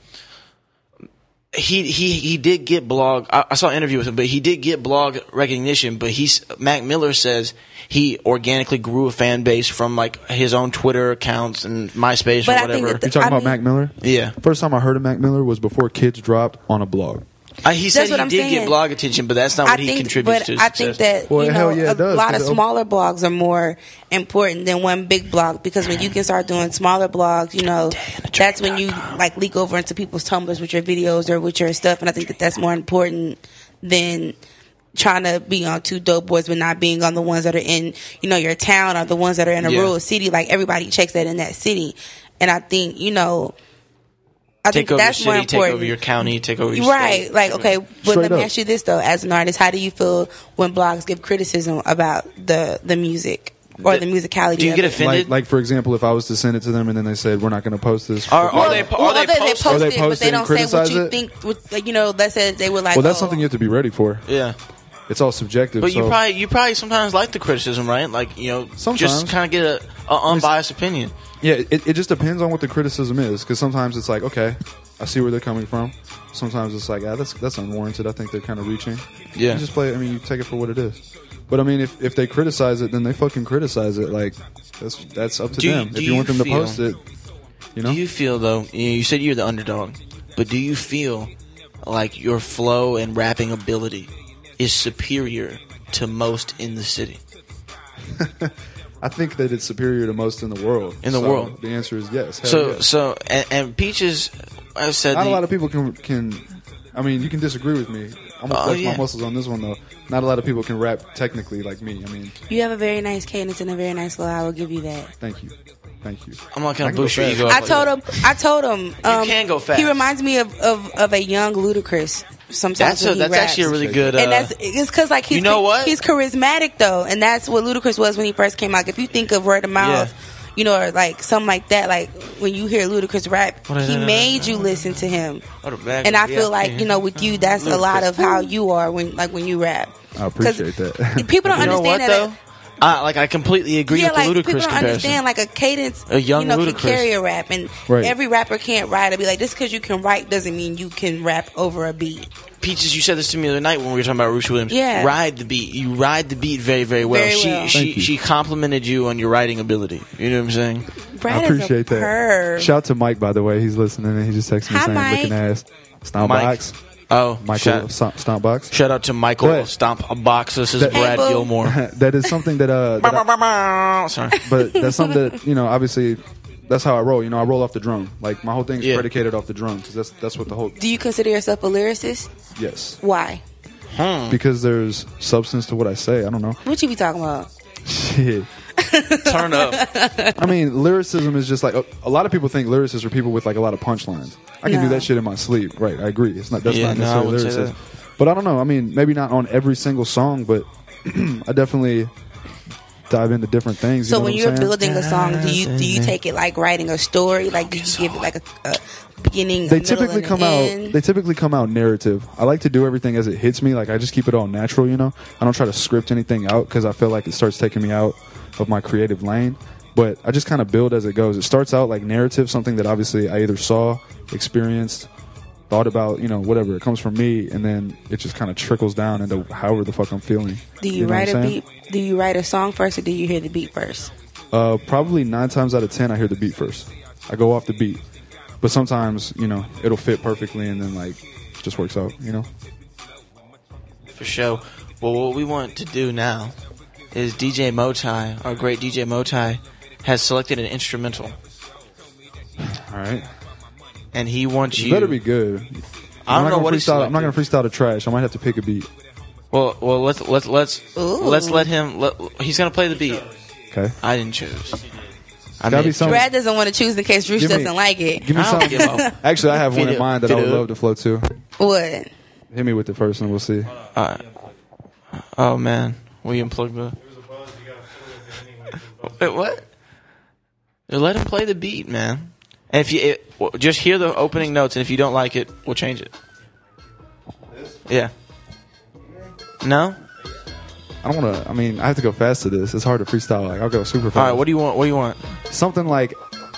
he did get blog. I saw an interview with him, but he did get blog recognition. But Mac Miller says he organically grew a fan base from like his own Twitter accounts and MySpace or whatever. You talking about Mac Miller? Yeah. First time I heard of Mac Miller was before Kids dropped on a blog. He said he did get blog attention, but that's not what he contributes to. I think that a lot of smaller blogs are more important than one big blog, because when you can start doing smaller blogs, that's when you like leak over into people's Tumblrs with your videos or with your stuff, and I think that that's more important than trying to be on Two Dope Boys but not being on the ones that are in your town or the ones that are in a rural city. Like everybody checks that in that city, and I think I think that's more important. Take over your county, take over your right. state. Like, okay, but let me ask you this, though. As an artist, how do you feel when blogs give criticism about the music or the musicality? Do you get offended? Like, for example, if I was to send it to them and then they said, we're not going to post this. Are they post it, but they don't say what you think. Let's say they were like, well, that's something you have to be ready for. Yeah. It's all subjective. But you probably sometimes like the criticism, right? Like, sometimes. Just kind of get an unbiased opinion. Yeah, it just depends on what the criticism is, because sometimes it's like, okay, I see where they're coming from. Sometimes it's like, that's unwarranted. I think they're kind of reaching. Yeah. You just play it. I mean, you take it for what it is. But I mean, if they criticize it, then they fucking criticize it. Like, that's up to them. If you want them to post it, Do you feel, though, you said you're the underdog, but do you feel like your flow and rapping ability is superior to most in the city? I think that it's superior to most in the world. World. The answer is yes. So Peaches, I said not a lot of people can. I mean, you can disagree with me. I'm gonna flex my muscles on this one though. Not a lot of people can rap technically like me. I mean, you have a very nice cadence and a very nice flow. I will give you that. Thank you. I'm not gonna boost your ego. I told him. You can go fast. He reminds me of a young Ludacris. sometimes when he that's raps. actually a really good. And it's because like he's you know what? he's charismatic though, and that's what Ludacris was when he first came out. If you think of word of mouth, you know, or like something like that, like when you hear Ludacris rap, he made you listen to him. And I feel like, you know, with you, that's a lot of how you are when you rap. I appreciate that. People don't understand that. Though? I completely agree with the Ludacris people don't comparison. understand like a cadence, a young can Ludacris carry a rap, and every rapper can't write. I'd be like, just because you can write doesn't mean you can rap over a beat. Peaches, you said this to me the other night when we were talking about Roosh Williams. Yeah. Ride the beat. You ride the beat very, very well. She complimented you on your writing ability. You know what I'm saying? Brad I appreciate is a that. perv. Shout out to Mike, by the way. He's listening and he just texted me Hi, saying Mike. looking ass. Stompbox. Oh, Michael Stompbox. Shout out to Michael Stompbox. This is Brad Gilmore. That is something that sorry. But that's something that, you know, obviously that's how I roll. You know, I roll off the drum. Like my whole thing's predicated off the drum because that's what the whole. Do you consider yourself a lyricist? Yes. Why? Because there's substance to what I say. I don't know. What you be talking about? Shit. Turn up. I mean, lyricism is just like a lot of people think lyricists are people with like a lot of punchlines. I can do that shit in my sleep. Right, I agree. It's not that's not necessarily lyricism. But I don't know. I mean, maybe not on every single song, but I definitely dive into different things. So you know when what you're I'm saying? building a song, do you take it like writing a story? Like, do you give it like a beginning, They a middle, typically and come an out. end? They typically come out narrative. I like to do everything as it hits me. Like I just keep it all natural. You know, I don't try to script anything out because I feel like it starts taking me out of my creative lane. But I just kind of build as it goes. It starts out like narrative, something that obviously I either saw, experienced, thought about, you know, whatever. It comes from me, and then it just kind of trickles down into however the fuck I'm feeling. Do you know write what a I'm saying? beat? Do you write a song first, or do you hear the beat first? Probably 9 times out of 10, I hear the beat first. I go off the beat. But sometimes, you know, it'll fit perfectly, and then like it just works out, you know? For sure. Well, what we want to do now is DJ Motai, our great DJ Motai, has selected an instrumental. All right. And he wants It you. better be good. I don't know what he's freestyle. I'm not selected. going to freestyle to trash. I might have to pick a beat. Well, let's let him. He's gonna play the beat. Okay. I didn't choose. Gotta be something. Brad doesn't want to choose in case Roosh Give me- doesn't like it. Give me I don't something. give a- Actually, I have one in mind that I would Fit it up. love to flow to. What? Hit me with it first, and we'll see. Oh man, we unplugged the. Wait, what? Let him play the beat, man. And if you just hear the opening notes, and if you don't like it, we'll change it. Yeah. No. I don't want to. I mean, I have to go fast to this. It's hard to freestyle. Like I'll go super fast. All right. What do you want? What do you want? Something like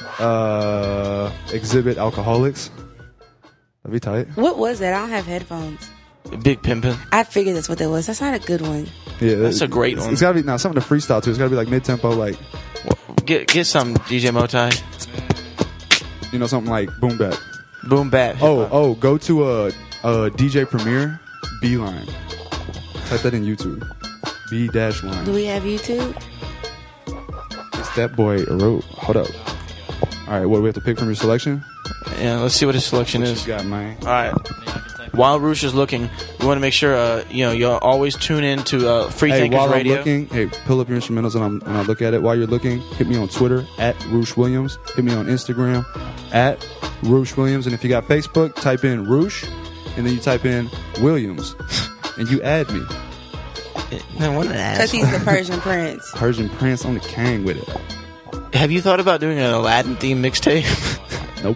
Exhibit Alcoholics. That'd be tight. What was that? I don't have headphones. Big Pimpin'. I figured that's what that was. That's not a good one. Yeah, That's a great one. It's gotta be now something to freestyle to. It's gotta be like mid tempo, like Get some DJ Motai. you know something like boom bap. Boom bap. Oh, go to a DJ Premiere Beeline. Type that in YouTube. B-line. Do we have YouTube? It's that boy wrote. Hold up. All right, what do we have to pick from your selection? Yeah, let's see what his selection What is. you got, man? All right. While Roosh is looking, we want to make sure you'll always tune in to Free Hey, Thinkers while Radio. I'm looking, pull up your instrumentals and I look at it. While you're looking, hit me on Twitter at Roosh Williams. Hit me on Instagram at Roosh Williams. And if you got Facebook, type in Roosh, and then you type in Williams, and you add me. Man, what an Because asshole. he's the Persian Prince. Persian Prince on the king with it. Have you thought about doing an Aladdin theme mixtape? Nope.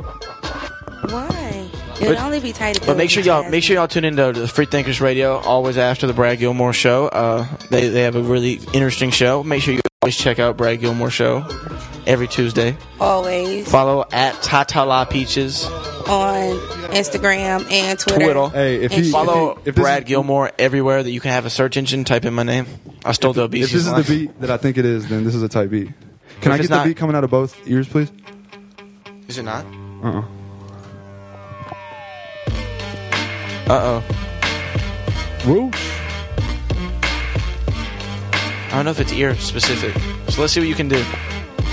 Why? It would only be tight if But make sure y'all tune into the Free Thinkers Radio always after the Brad Gilmore show. They have a really interesting show. Make sure you always check out Brad Gilmore show every Tuesday. Always. Follow at Tatala Peaches On Instagram and Twitter. Hey, if And he Follow if this Brad is- Gilmore everywhere that you can have a search engine. Type in my name. I stole the beat. If this is the beat that I think it is, then this is a tight beat. Can If I get it's the not- beat coming out of both ears, please? Is it not? Uh-uh. Uh-oh. Roosh. I don't know if it's ear specific. So let's see what you can do.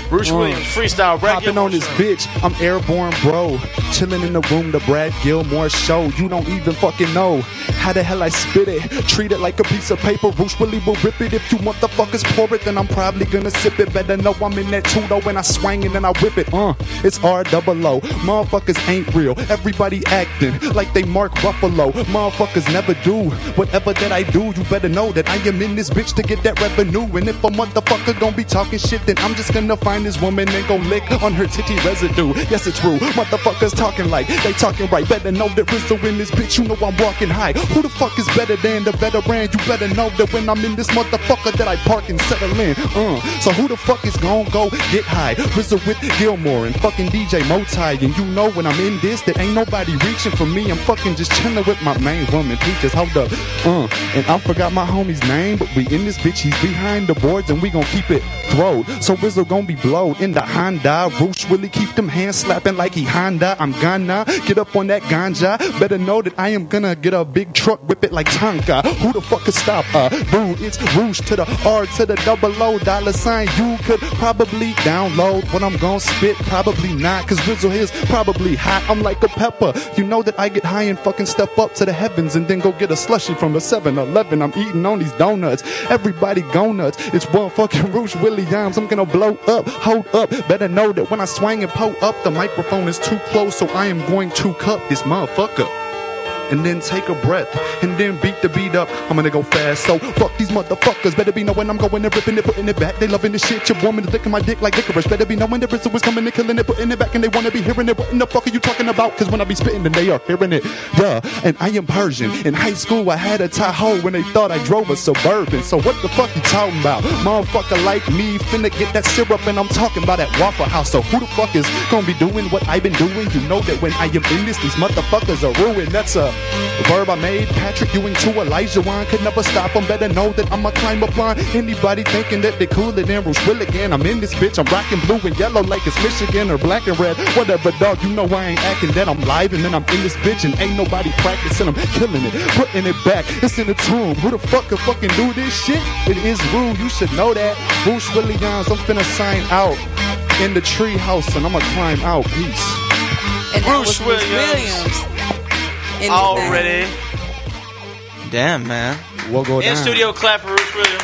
Bruce Williams, freestyle, Brad Hopping Gilmore on this show. bitch, I'm airborne, bro. Chilling in the room, the Brad Gilmore show. You don't even fucking know how the hell I spit it. Treat it like a piece of paper. Bruce Willie will rip it. If you motherfuckers pour it, then I'm probably gonna sip it. Better know I'm in that two-though when I swing and then I whip it. It's R-double-O. Motherfuckers ain't real. Everybody acting like they Mark Ruffalo. Motherfuckers never do whatever that I do. You better know that I am in this bitch to get that revenue. And if a motherfucker gon' be talking shit, then I'm just gonna find this woman and go lick on her titty residue. Yes, it's true. Motherfuckers talking like they talking right. Better know that Rizzo in this bitch. You know I'm walking high. Who the fuck is better than the veteran? You better know that when I'm in this motherfucker that I park and settle in. So who the fuck is gon' go get high? Rizzo with Gilmore and fucking DJ Motai. And you know when I'm in this that ain't nobody reaching for me. I'm fucking just chilling with my main woman. Peaches, hold up. And I forgot my homie's name, but we in this bitch. He's behind the boards and we gon' keep it throwed. So Rizzo gon' be blowed in the Honda. Bruce really keep them hands slapping like he Honda. I'm gonna get up on that ganja. Better know that I am gonna get a big truck, whip it like Tonka. Who the fuck could stop? Dude, it's Rouge to the R to the double O dollar sign. You could probably download what I'm gon' spit. Probably not, cause Rizzo is probably hot. I'm like a pepper. You know that I get high and fucking step up to the heavens and then go get a slushie from the 7-Eleven. I'm eating on these donuts. Everybody go nuts. It's one fucking Rouge Williams. I'm gonna blow up. Hold up. Better know that when I swing and pull up, the microphone is too close, so I am going to cup this motherfucker. And then take a breath, and then beat the beat up. I'm gonna go fast, so fuck these motherfuckers. Better be knowing I'm going and ripping it, putting it back. They loving this shit. Your woman is licking my dick like licorice. Better be knowing that Rizzo is coming and killing it, putting it back, and they wanna be hearing it. What in the fuck are you talking about? Cause when I be spitting, then they are hearing it. Yeah, and I am Persian. In high school, I had a Tahoe when they thought I drove a Suburban. So what the fuck you talking about? Motherfucker like me finna get that syrup, and I'm talking about that Waffle House. So who the fuck is gonna be doing what I've been doing? You know that when I am in this, these motherfuckers are ruined. That's a verb I made. Patrick Ewing to Elijah Wan could never stop them. Better know that I'ma climb up on anybody thinking that they cooler than Bruce Willigan. I'm in this bitch, I'm rocking blue and yellow like it's Michigan or black and red. Whatever, dog, you know I ain't acting that I'm live. And then I'm in this bitch and ain't nobody practicing. I'm killing it, putting it back. It's in the tomb. Who the fuck can fucking do this shit? It is rude, you should know that. Bruce Williams, I'm finna sign out in the tree house and I'ma climb out. Peace. And that was Bruce Williams. Already. Damn, man. We'll go down. In studio clap for Bruce Williams.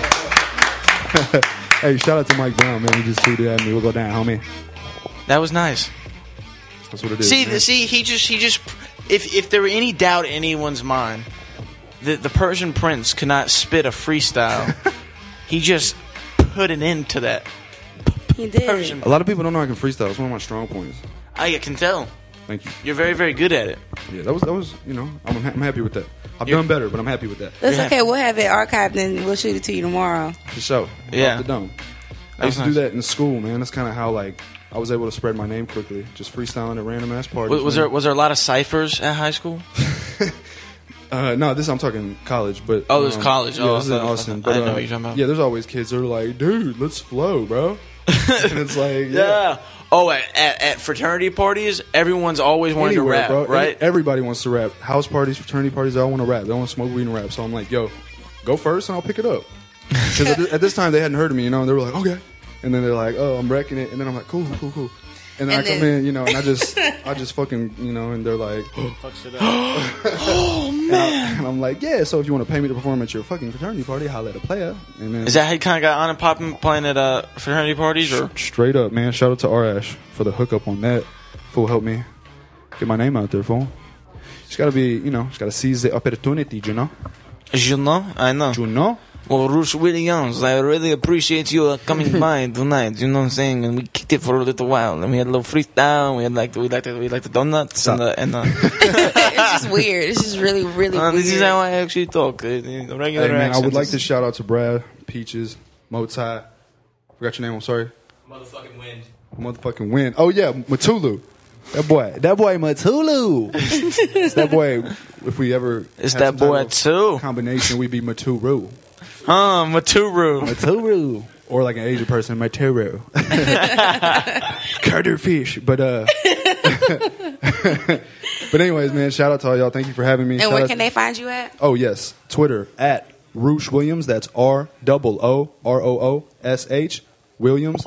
Hey, shout out to Mike Brown, man. He just tweeted at me. We'll go down, homie. That was nice. That's what it is. See, he just. If there were any doubt in anyone's mind, the Persian Prince could not spit a freestyle. He just put an end to that. He did. A lot of people don't know I can freestyle. It's one of my strong points. I can tell. Thank you. You're very, very good at it. Yeah, that was. You know, I'm happy with that. I've done better, but I'm happy with that. That's okay. We'll have it archived and we'll shoot it to you tomorrow. For sure. Yeah. Off the dome. I used to do that in school, man. That's kind of how like I was able to spread my name quickly, just freestyling at random ass parties. Was there a lot of ciphers at high school? No, this I'm talking college, but it was college. Yeah, this is in Austin. But, I know what you're talking about. Yeah, there's always kids that are like, dude, let's flow, bro. And it's like, yeah. Oh, at fraternity parties, everyone's always wanting to rap, bro. right? Everybody wants to rap. House parties, fraternity parties, they all want to rap. They all want to smoke weed and rap. So I'm like, yo, go first and I'll pick it up. Because at this time, they hadn't heard of me, you know, and they were like, okay. And then they're like, oh, I'm wrecking it. And then I'm like, cool. And then I come in, you know, and I just fucking, you know, and they're like, fuck shit up. Oh, man. And I'm like, yeah, so if you want to pay me to perform at your fucking fraternity party, holla at a player. And then, is that how you kind of got on and popping playing at fraternity parties? Or? Straight up, man. Shout out to R-Ash for the hookup on that. Fool helped me get my name out there, fool. Just got to be, you know, just got to seize the opportunity, you know? You know? I know. You know? Well, Bruce Williams, I really appreciate you coming by tonight. You know what I'm saying? And we kicked it for a little while, and we had a little freestyle. We like the donuts and the. It's just weird. It's just really, really weird. This is how I actually talk. The regular hey, man, I would accent. like to shout out to Brad, Peaches, Motai. Forgot your name. I'm sorry. Motherfucking Wind. Oh yeah, Matulu. That boy Matulu. It's that boy. If we ever, it's that boy too. Combination, we'd be Maturu. Maturu. Or like an Asian person, Maturu. Carter fish. But but anyways, man, shout out to all y'all. Thank you for having me. And where can they find you at? Oh yes, Twitter at Rouge Williams. That's ROOROOSH Williams.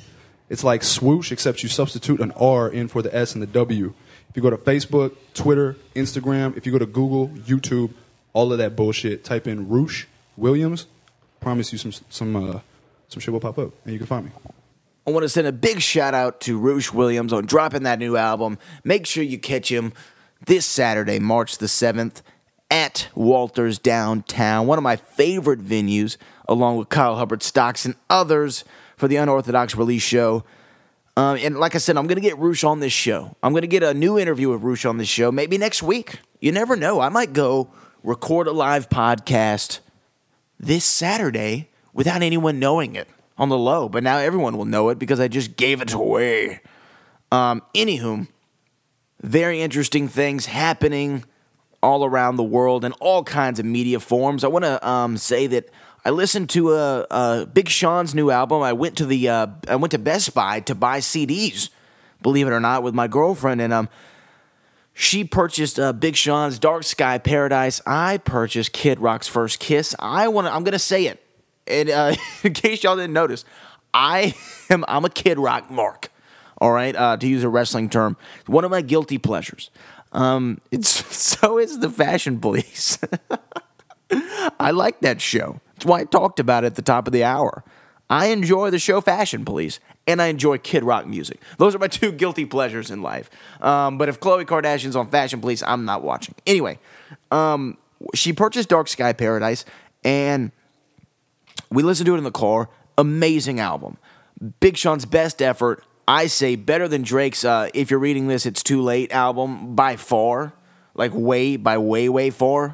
It's like swoosh, except you substitute an R in for the S and the W. If you go to Facebook, Twitter, Instagram, if you go to Google, YouTube, all of that bullshit, type in Roosh Williams, promise you some shit will pop up, and you can find me. I want to send a big shout out to Roosh Williams on dropping that new album. Make sure you catch him this Saturday, March the 7th, at Walters downtown, one of my favorite venues, along with Kyle Hubbard Stocks and others for the Unorthodox Release Show. And like I said, I'm going to get Roosh on this show. I'm going to get a new interview with Roosh on this show, maybe next week. You never know. I might go record a live podcast this Saturday without anyone knowing it on the low. But now everyone will know it because I just gave it away. Anywho, very interesting things happening all around the world in all kinds of media forms. I want to say that I listened to Big Sean's new album. I went to Best Buy to buy CDs, believe it or not, with my girlfriend, and she purchased Big Sean's Dark Sky Paradise. I purchased Kid Rock's First Kiss. I'm gonna say it, and in case y'all didn't notice, I'm a Kid Rock mark. All right, to use a wrestling term, one of my guilty pleasures. So is the Fashion Police. I like that show. That's why I talked about it at the top of the hour. I enjoy the show Fashion Police, and I enjoy Kid Rock music. Those are my two guilty pleasures in life. But if Khloe Kardashian's on Fashion Police, I'm not watching. Anyway, she purchased Dark Sky Paradise, and we listened to it in the car. Amazing album. Big Sean's best effort. I say better than Drake's, if you're reading this, it's too late album by far. Like way far.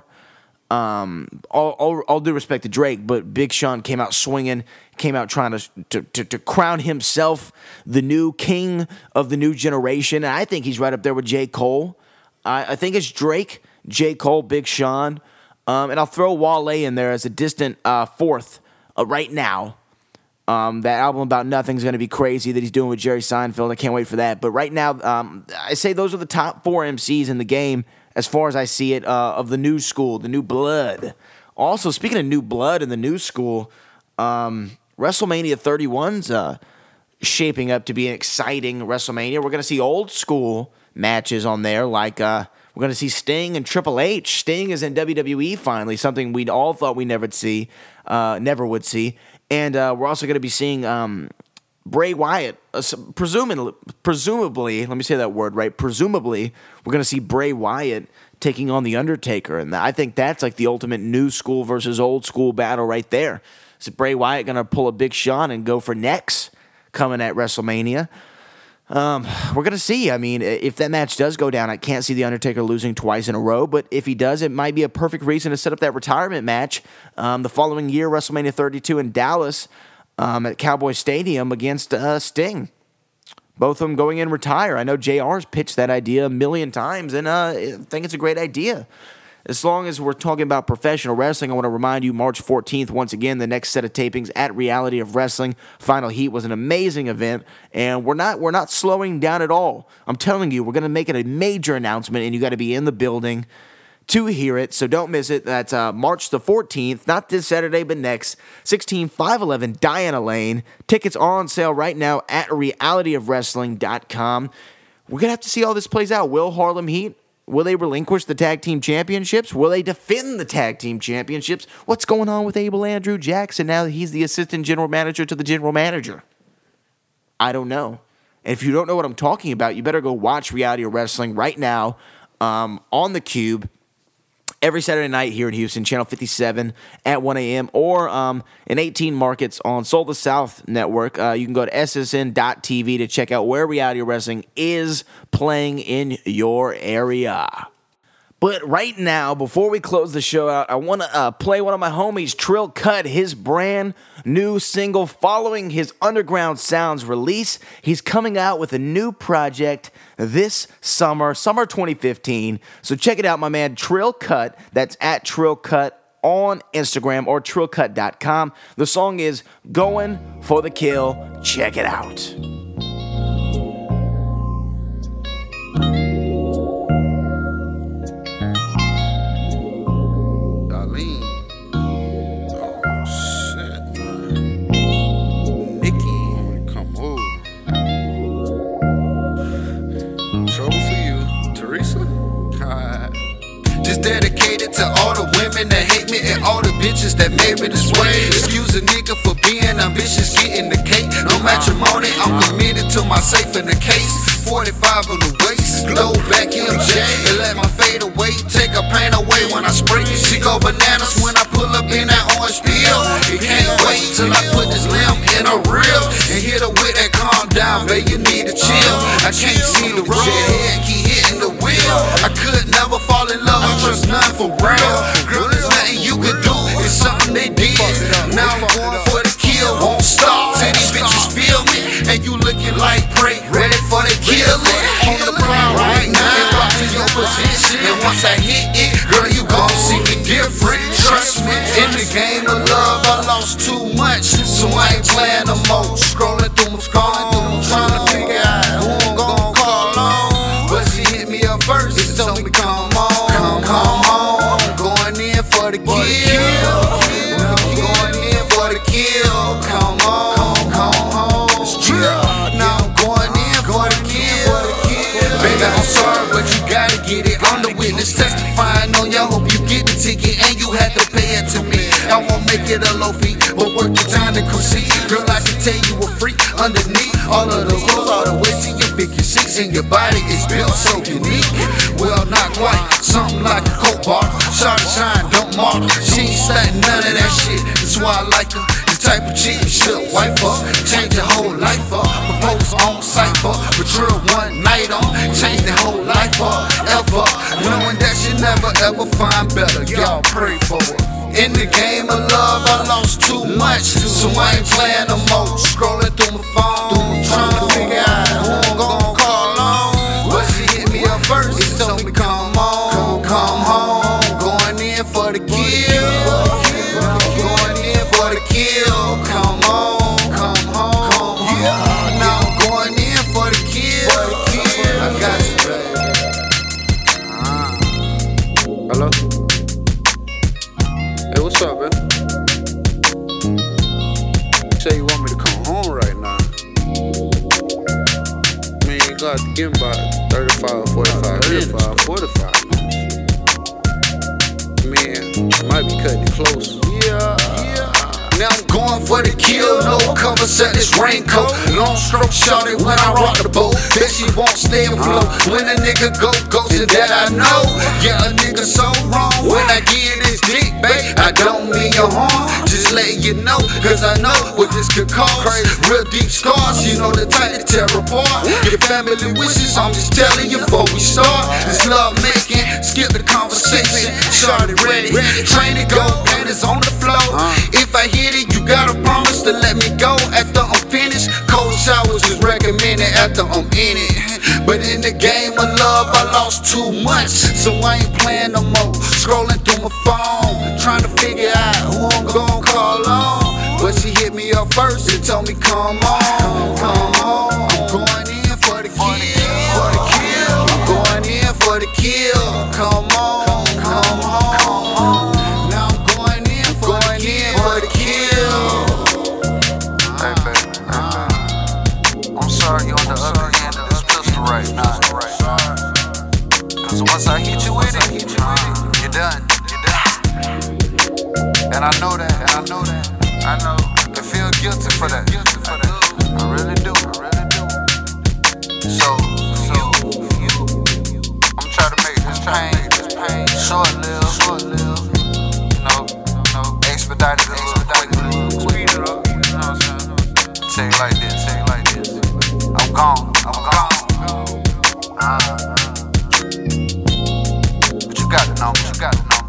All due respect to Drake, but Big Sean came out swinging, came out trying to crown himself the new king of the new generation. And I think he's right up there with J. Cole. I think it's Drake, J. Cole, Big Sean. And I'll throw Wale in there as a distant fourth right now. That album About Nothing's going to be crazy that he's doing with Jerry Seinfeld. I can't wait for that. But right now, I say those are the top 4 MCs in the game as far as I see it, of the new school, the new blood. Also, speaking of new blood and the new school, WrestleMania 31's shaping up to be an exciting WrestleMania. We're going to see old school matches on there, like we're going to see Sting and Triple H. Sting is in WWE finally, something we all thought we never would see. And we're also going to be seeing Bray Wyatt, presumably, let me say that word right, presumably, we're going to see Bray Wyatt taking on The Undertaker, and I think that's like the ultimate new school versus old school battle right there. Is Bray Wyatt going to pull a Big Sean and go for next coming at WrestleMania? We're going to see. I mean, if that match does go down, I can't see The Undertaker losing twice in a row, but if he does, it might be a perfect reason to set up that retirement match the following year, WrestleMania 32 in Dallas, at Cowboy Stadium against Sting. Both of them going in retire. I know JR's pitched that idea a million times, and I think it's a great idea. As long as we're talking about professional wrestling, I want to remind you, March 14th, once again, the next set of tapings at Reality of Wrestling. Final Heat was an amazing event, and we're not slowing down at all. I'm telling you, we're going to make it a major announcement, and you got to be in the building to hear it, so don't miss it. That's March the 14th, not this Saturday, but next, 16511 Diana Lane. Tickets are on sale right now at realityofwrestling.com. We're going to have to see how this plays out. Will Harlem Heat, will they relinquish the tag team championships? Will they defend the tag team championships? What's going on with Abel Andrew Jackson now that he's the assistant general manager to the general manager? I don't know. And if you don't know what I'm talking about, you better go watch Reality of Wrestling right now on theCUBE. Every Saturday night here in Houston, Channel 57 at 1 a.m. or in 18 markets on Soul the South Network. You can go to ssn.tv to check out where Reality Wrestling is playing in your area. But right now, before we close the show out, I want to play one of my homies, Trill Cut, his brand new single following his Underground Sounds release. He's coming out with a new project this summer 2015. So check it out, my man, Trill Cut. That's at Trill Cut on Instagram or trillcut.com. The song is Going for the Kill. Check it out. to all the women that hate me and all the bitches that made me this way. Excuse a nigga for being ambitious, getting the cake. No matrimony, I'm committed to my safe in the case. 45 on the waist, low back MJ. And let my fade away, take her pain away when I spray. She go bananas when I pull up in that orange peel. It can't wait till I put this limb in a reel and hit her with that calm down, babe, you need to chill. I can't see the road, head keep hitting the wheel. I could never fall in love, I trust none for real. Girl, there's nothing you could do, it's something they did. Now I'm going for the kill, won't stop till these bitches feel me. And you looking like prey, ready for the kill it. On the ground right now, rock to your position. And once I hit it, girl, you gon' see me different. Trust me, in the game of love, I lost too much, so I ain't playing no more. Scrolling through my trying to figure out who I'm gon' call on. But she hit me up first, she told me come on, come on. I'm going in for the kill. I'm going in for the kill. Come on, come home. Now I'm going in for the kill. Baby, I'm sorry, but you gotta get it. I'm the witness testifying on you. Hope you get the ticket and you had to pay it to me. I won't make it a low fee, but work your time to come see. Girl, I can tell you a freak underneath all of those clothes, all the way to your figure six, and your body is built so unique. Well, not quite, something like a coke bar. Shine, don't mark. She ain't stunting none of that shit. That's why I like her. The type of chick you should wife up, change your whole life up. Propose on cipher, but drill one night on, change the whole life up, ever. Knowing that you never ever find better. Y'all pray for her. In the game of love, I lost too much, so I ain't playing no more. Scrolling through my phone, trying to figure out who I'm gon' call on. But she hit me up first, she told me come on, come home. Going in for the kill, going in for the kill. Come on, come home. Now I'm going in for the kill. I got you, baby. Hello? Hey, what's up, man? You say you want me to come home right now. Man, you got to give me about 35, 45 minutes. 45 minutes. Man, might be cutting it close. Yeah. Now I'm going for the kill, no cover, set this raincoat. Long stroke shorty when I rock the boat. Bet she won't stay afloat. When a nigga goes and that I know. Yeah, a nigga so wrong. When I get this dick, babe, I don't mean your harm. Just letting you know, cause I know what this could cause. Real deep scars, you know the type to tear apart. Your family wishes, I'm just telling you before we start. This love making, skip the conversation. Shorty ready, train to go, panties on the floor. If I hit it, you gotta promise to let me go after I'm finished. Cold showers is recommended after I'm in it. But in the game of love, I lost too much, so I ain't playing no more. Scrolling through my phone, trying to figure out who I'm gon' call on. But she hit me up first and told me come on, come on. I'm going in for the kill, I'm going in for the kill. Come on, come home. Now I'm going in for the kill. Hey baby, I'm sorry you're on the other end of this pistol right now. Cause once I hit you with it, you're done. And I know that. I know. I feel guilty for that. I really do. So I'm trying to make this pain short-lived. You know, expedite it a little quick. Speed it up. You know what I'm saying? Say it like this. I'm gone. But you got to know. You got it.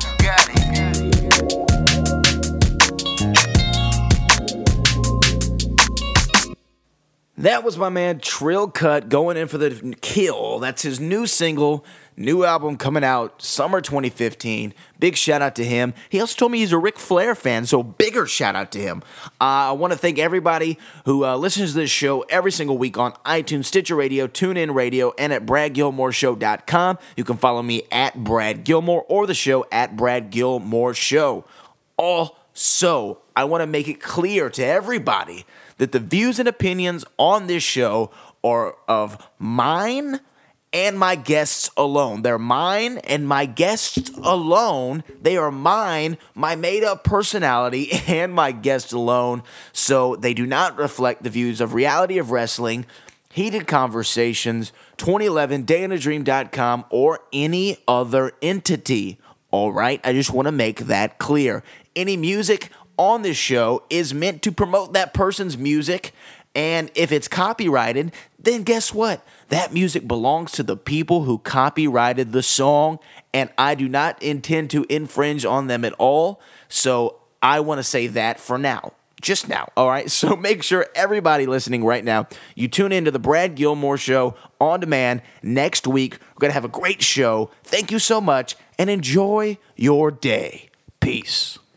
That was my man Trill Cut going in for the kill. That's his new single, new album coming out summer 2015. Big shout out to him. He also told me he's a Ric Flair fan, so bigger shout out to him. I want to thank everybody who listens to this show every single week on iTunes, Stitcher Radio, TuneIn Radio, and at BradGilmoreShow.com. You can follow me at Brad Gilmore or the show at Brad Gilmore Show. Also, I want to make it clear to everybody that the views and opinions on this show are of mine and my guests alone. They're mine and my guests alone. They are mine, my made-up personality, and my guests alone. So they do not reflect the views of Reality of Wrestling, Heated Conversations, 2011, DayInADream.com, or any other entity. All right? I just want to make that clear. Any music on this show is meant to promote that person's music, and if it's copyrighted, then guess what? That music belongs to the people who copyrighted the song, and I do not intend to infringe on them at all. So I want to say that for now. Just now, all right? So make sure everybody listening right now, you tune into the Brad Gilmore Show on demand next week. We're going to have a great show. Thank you so much, and enjoy your day. Peace.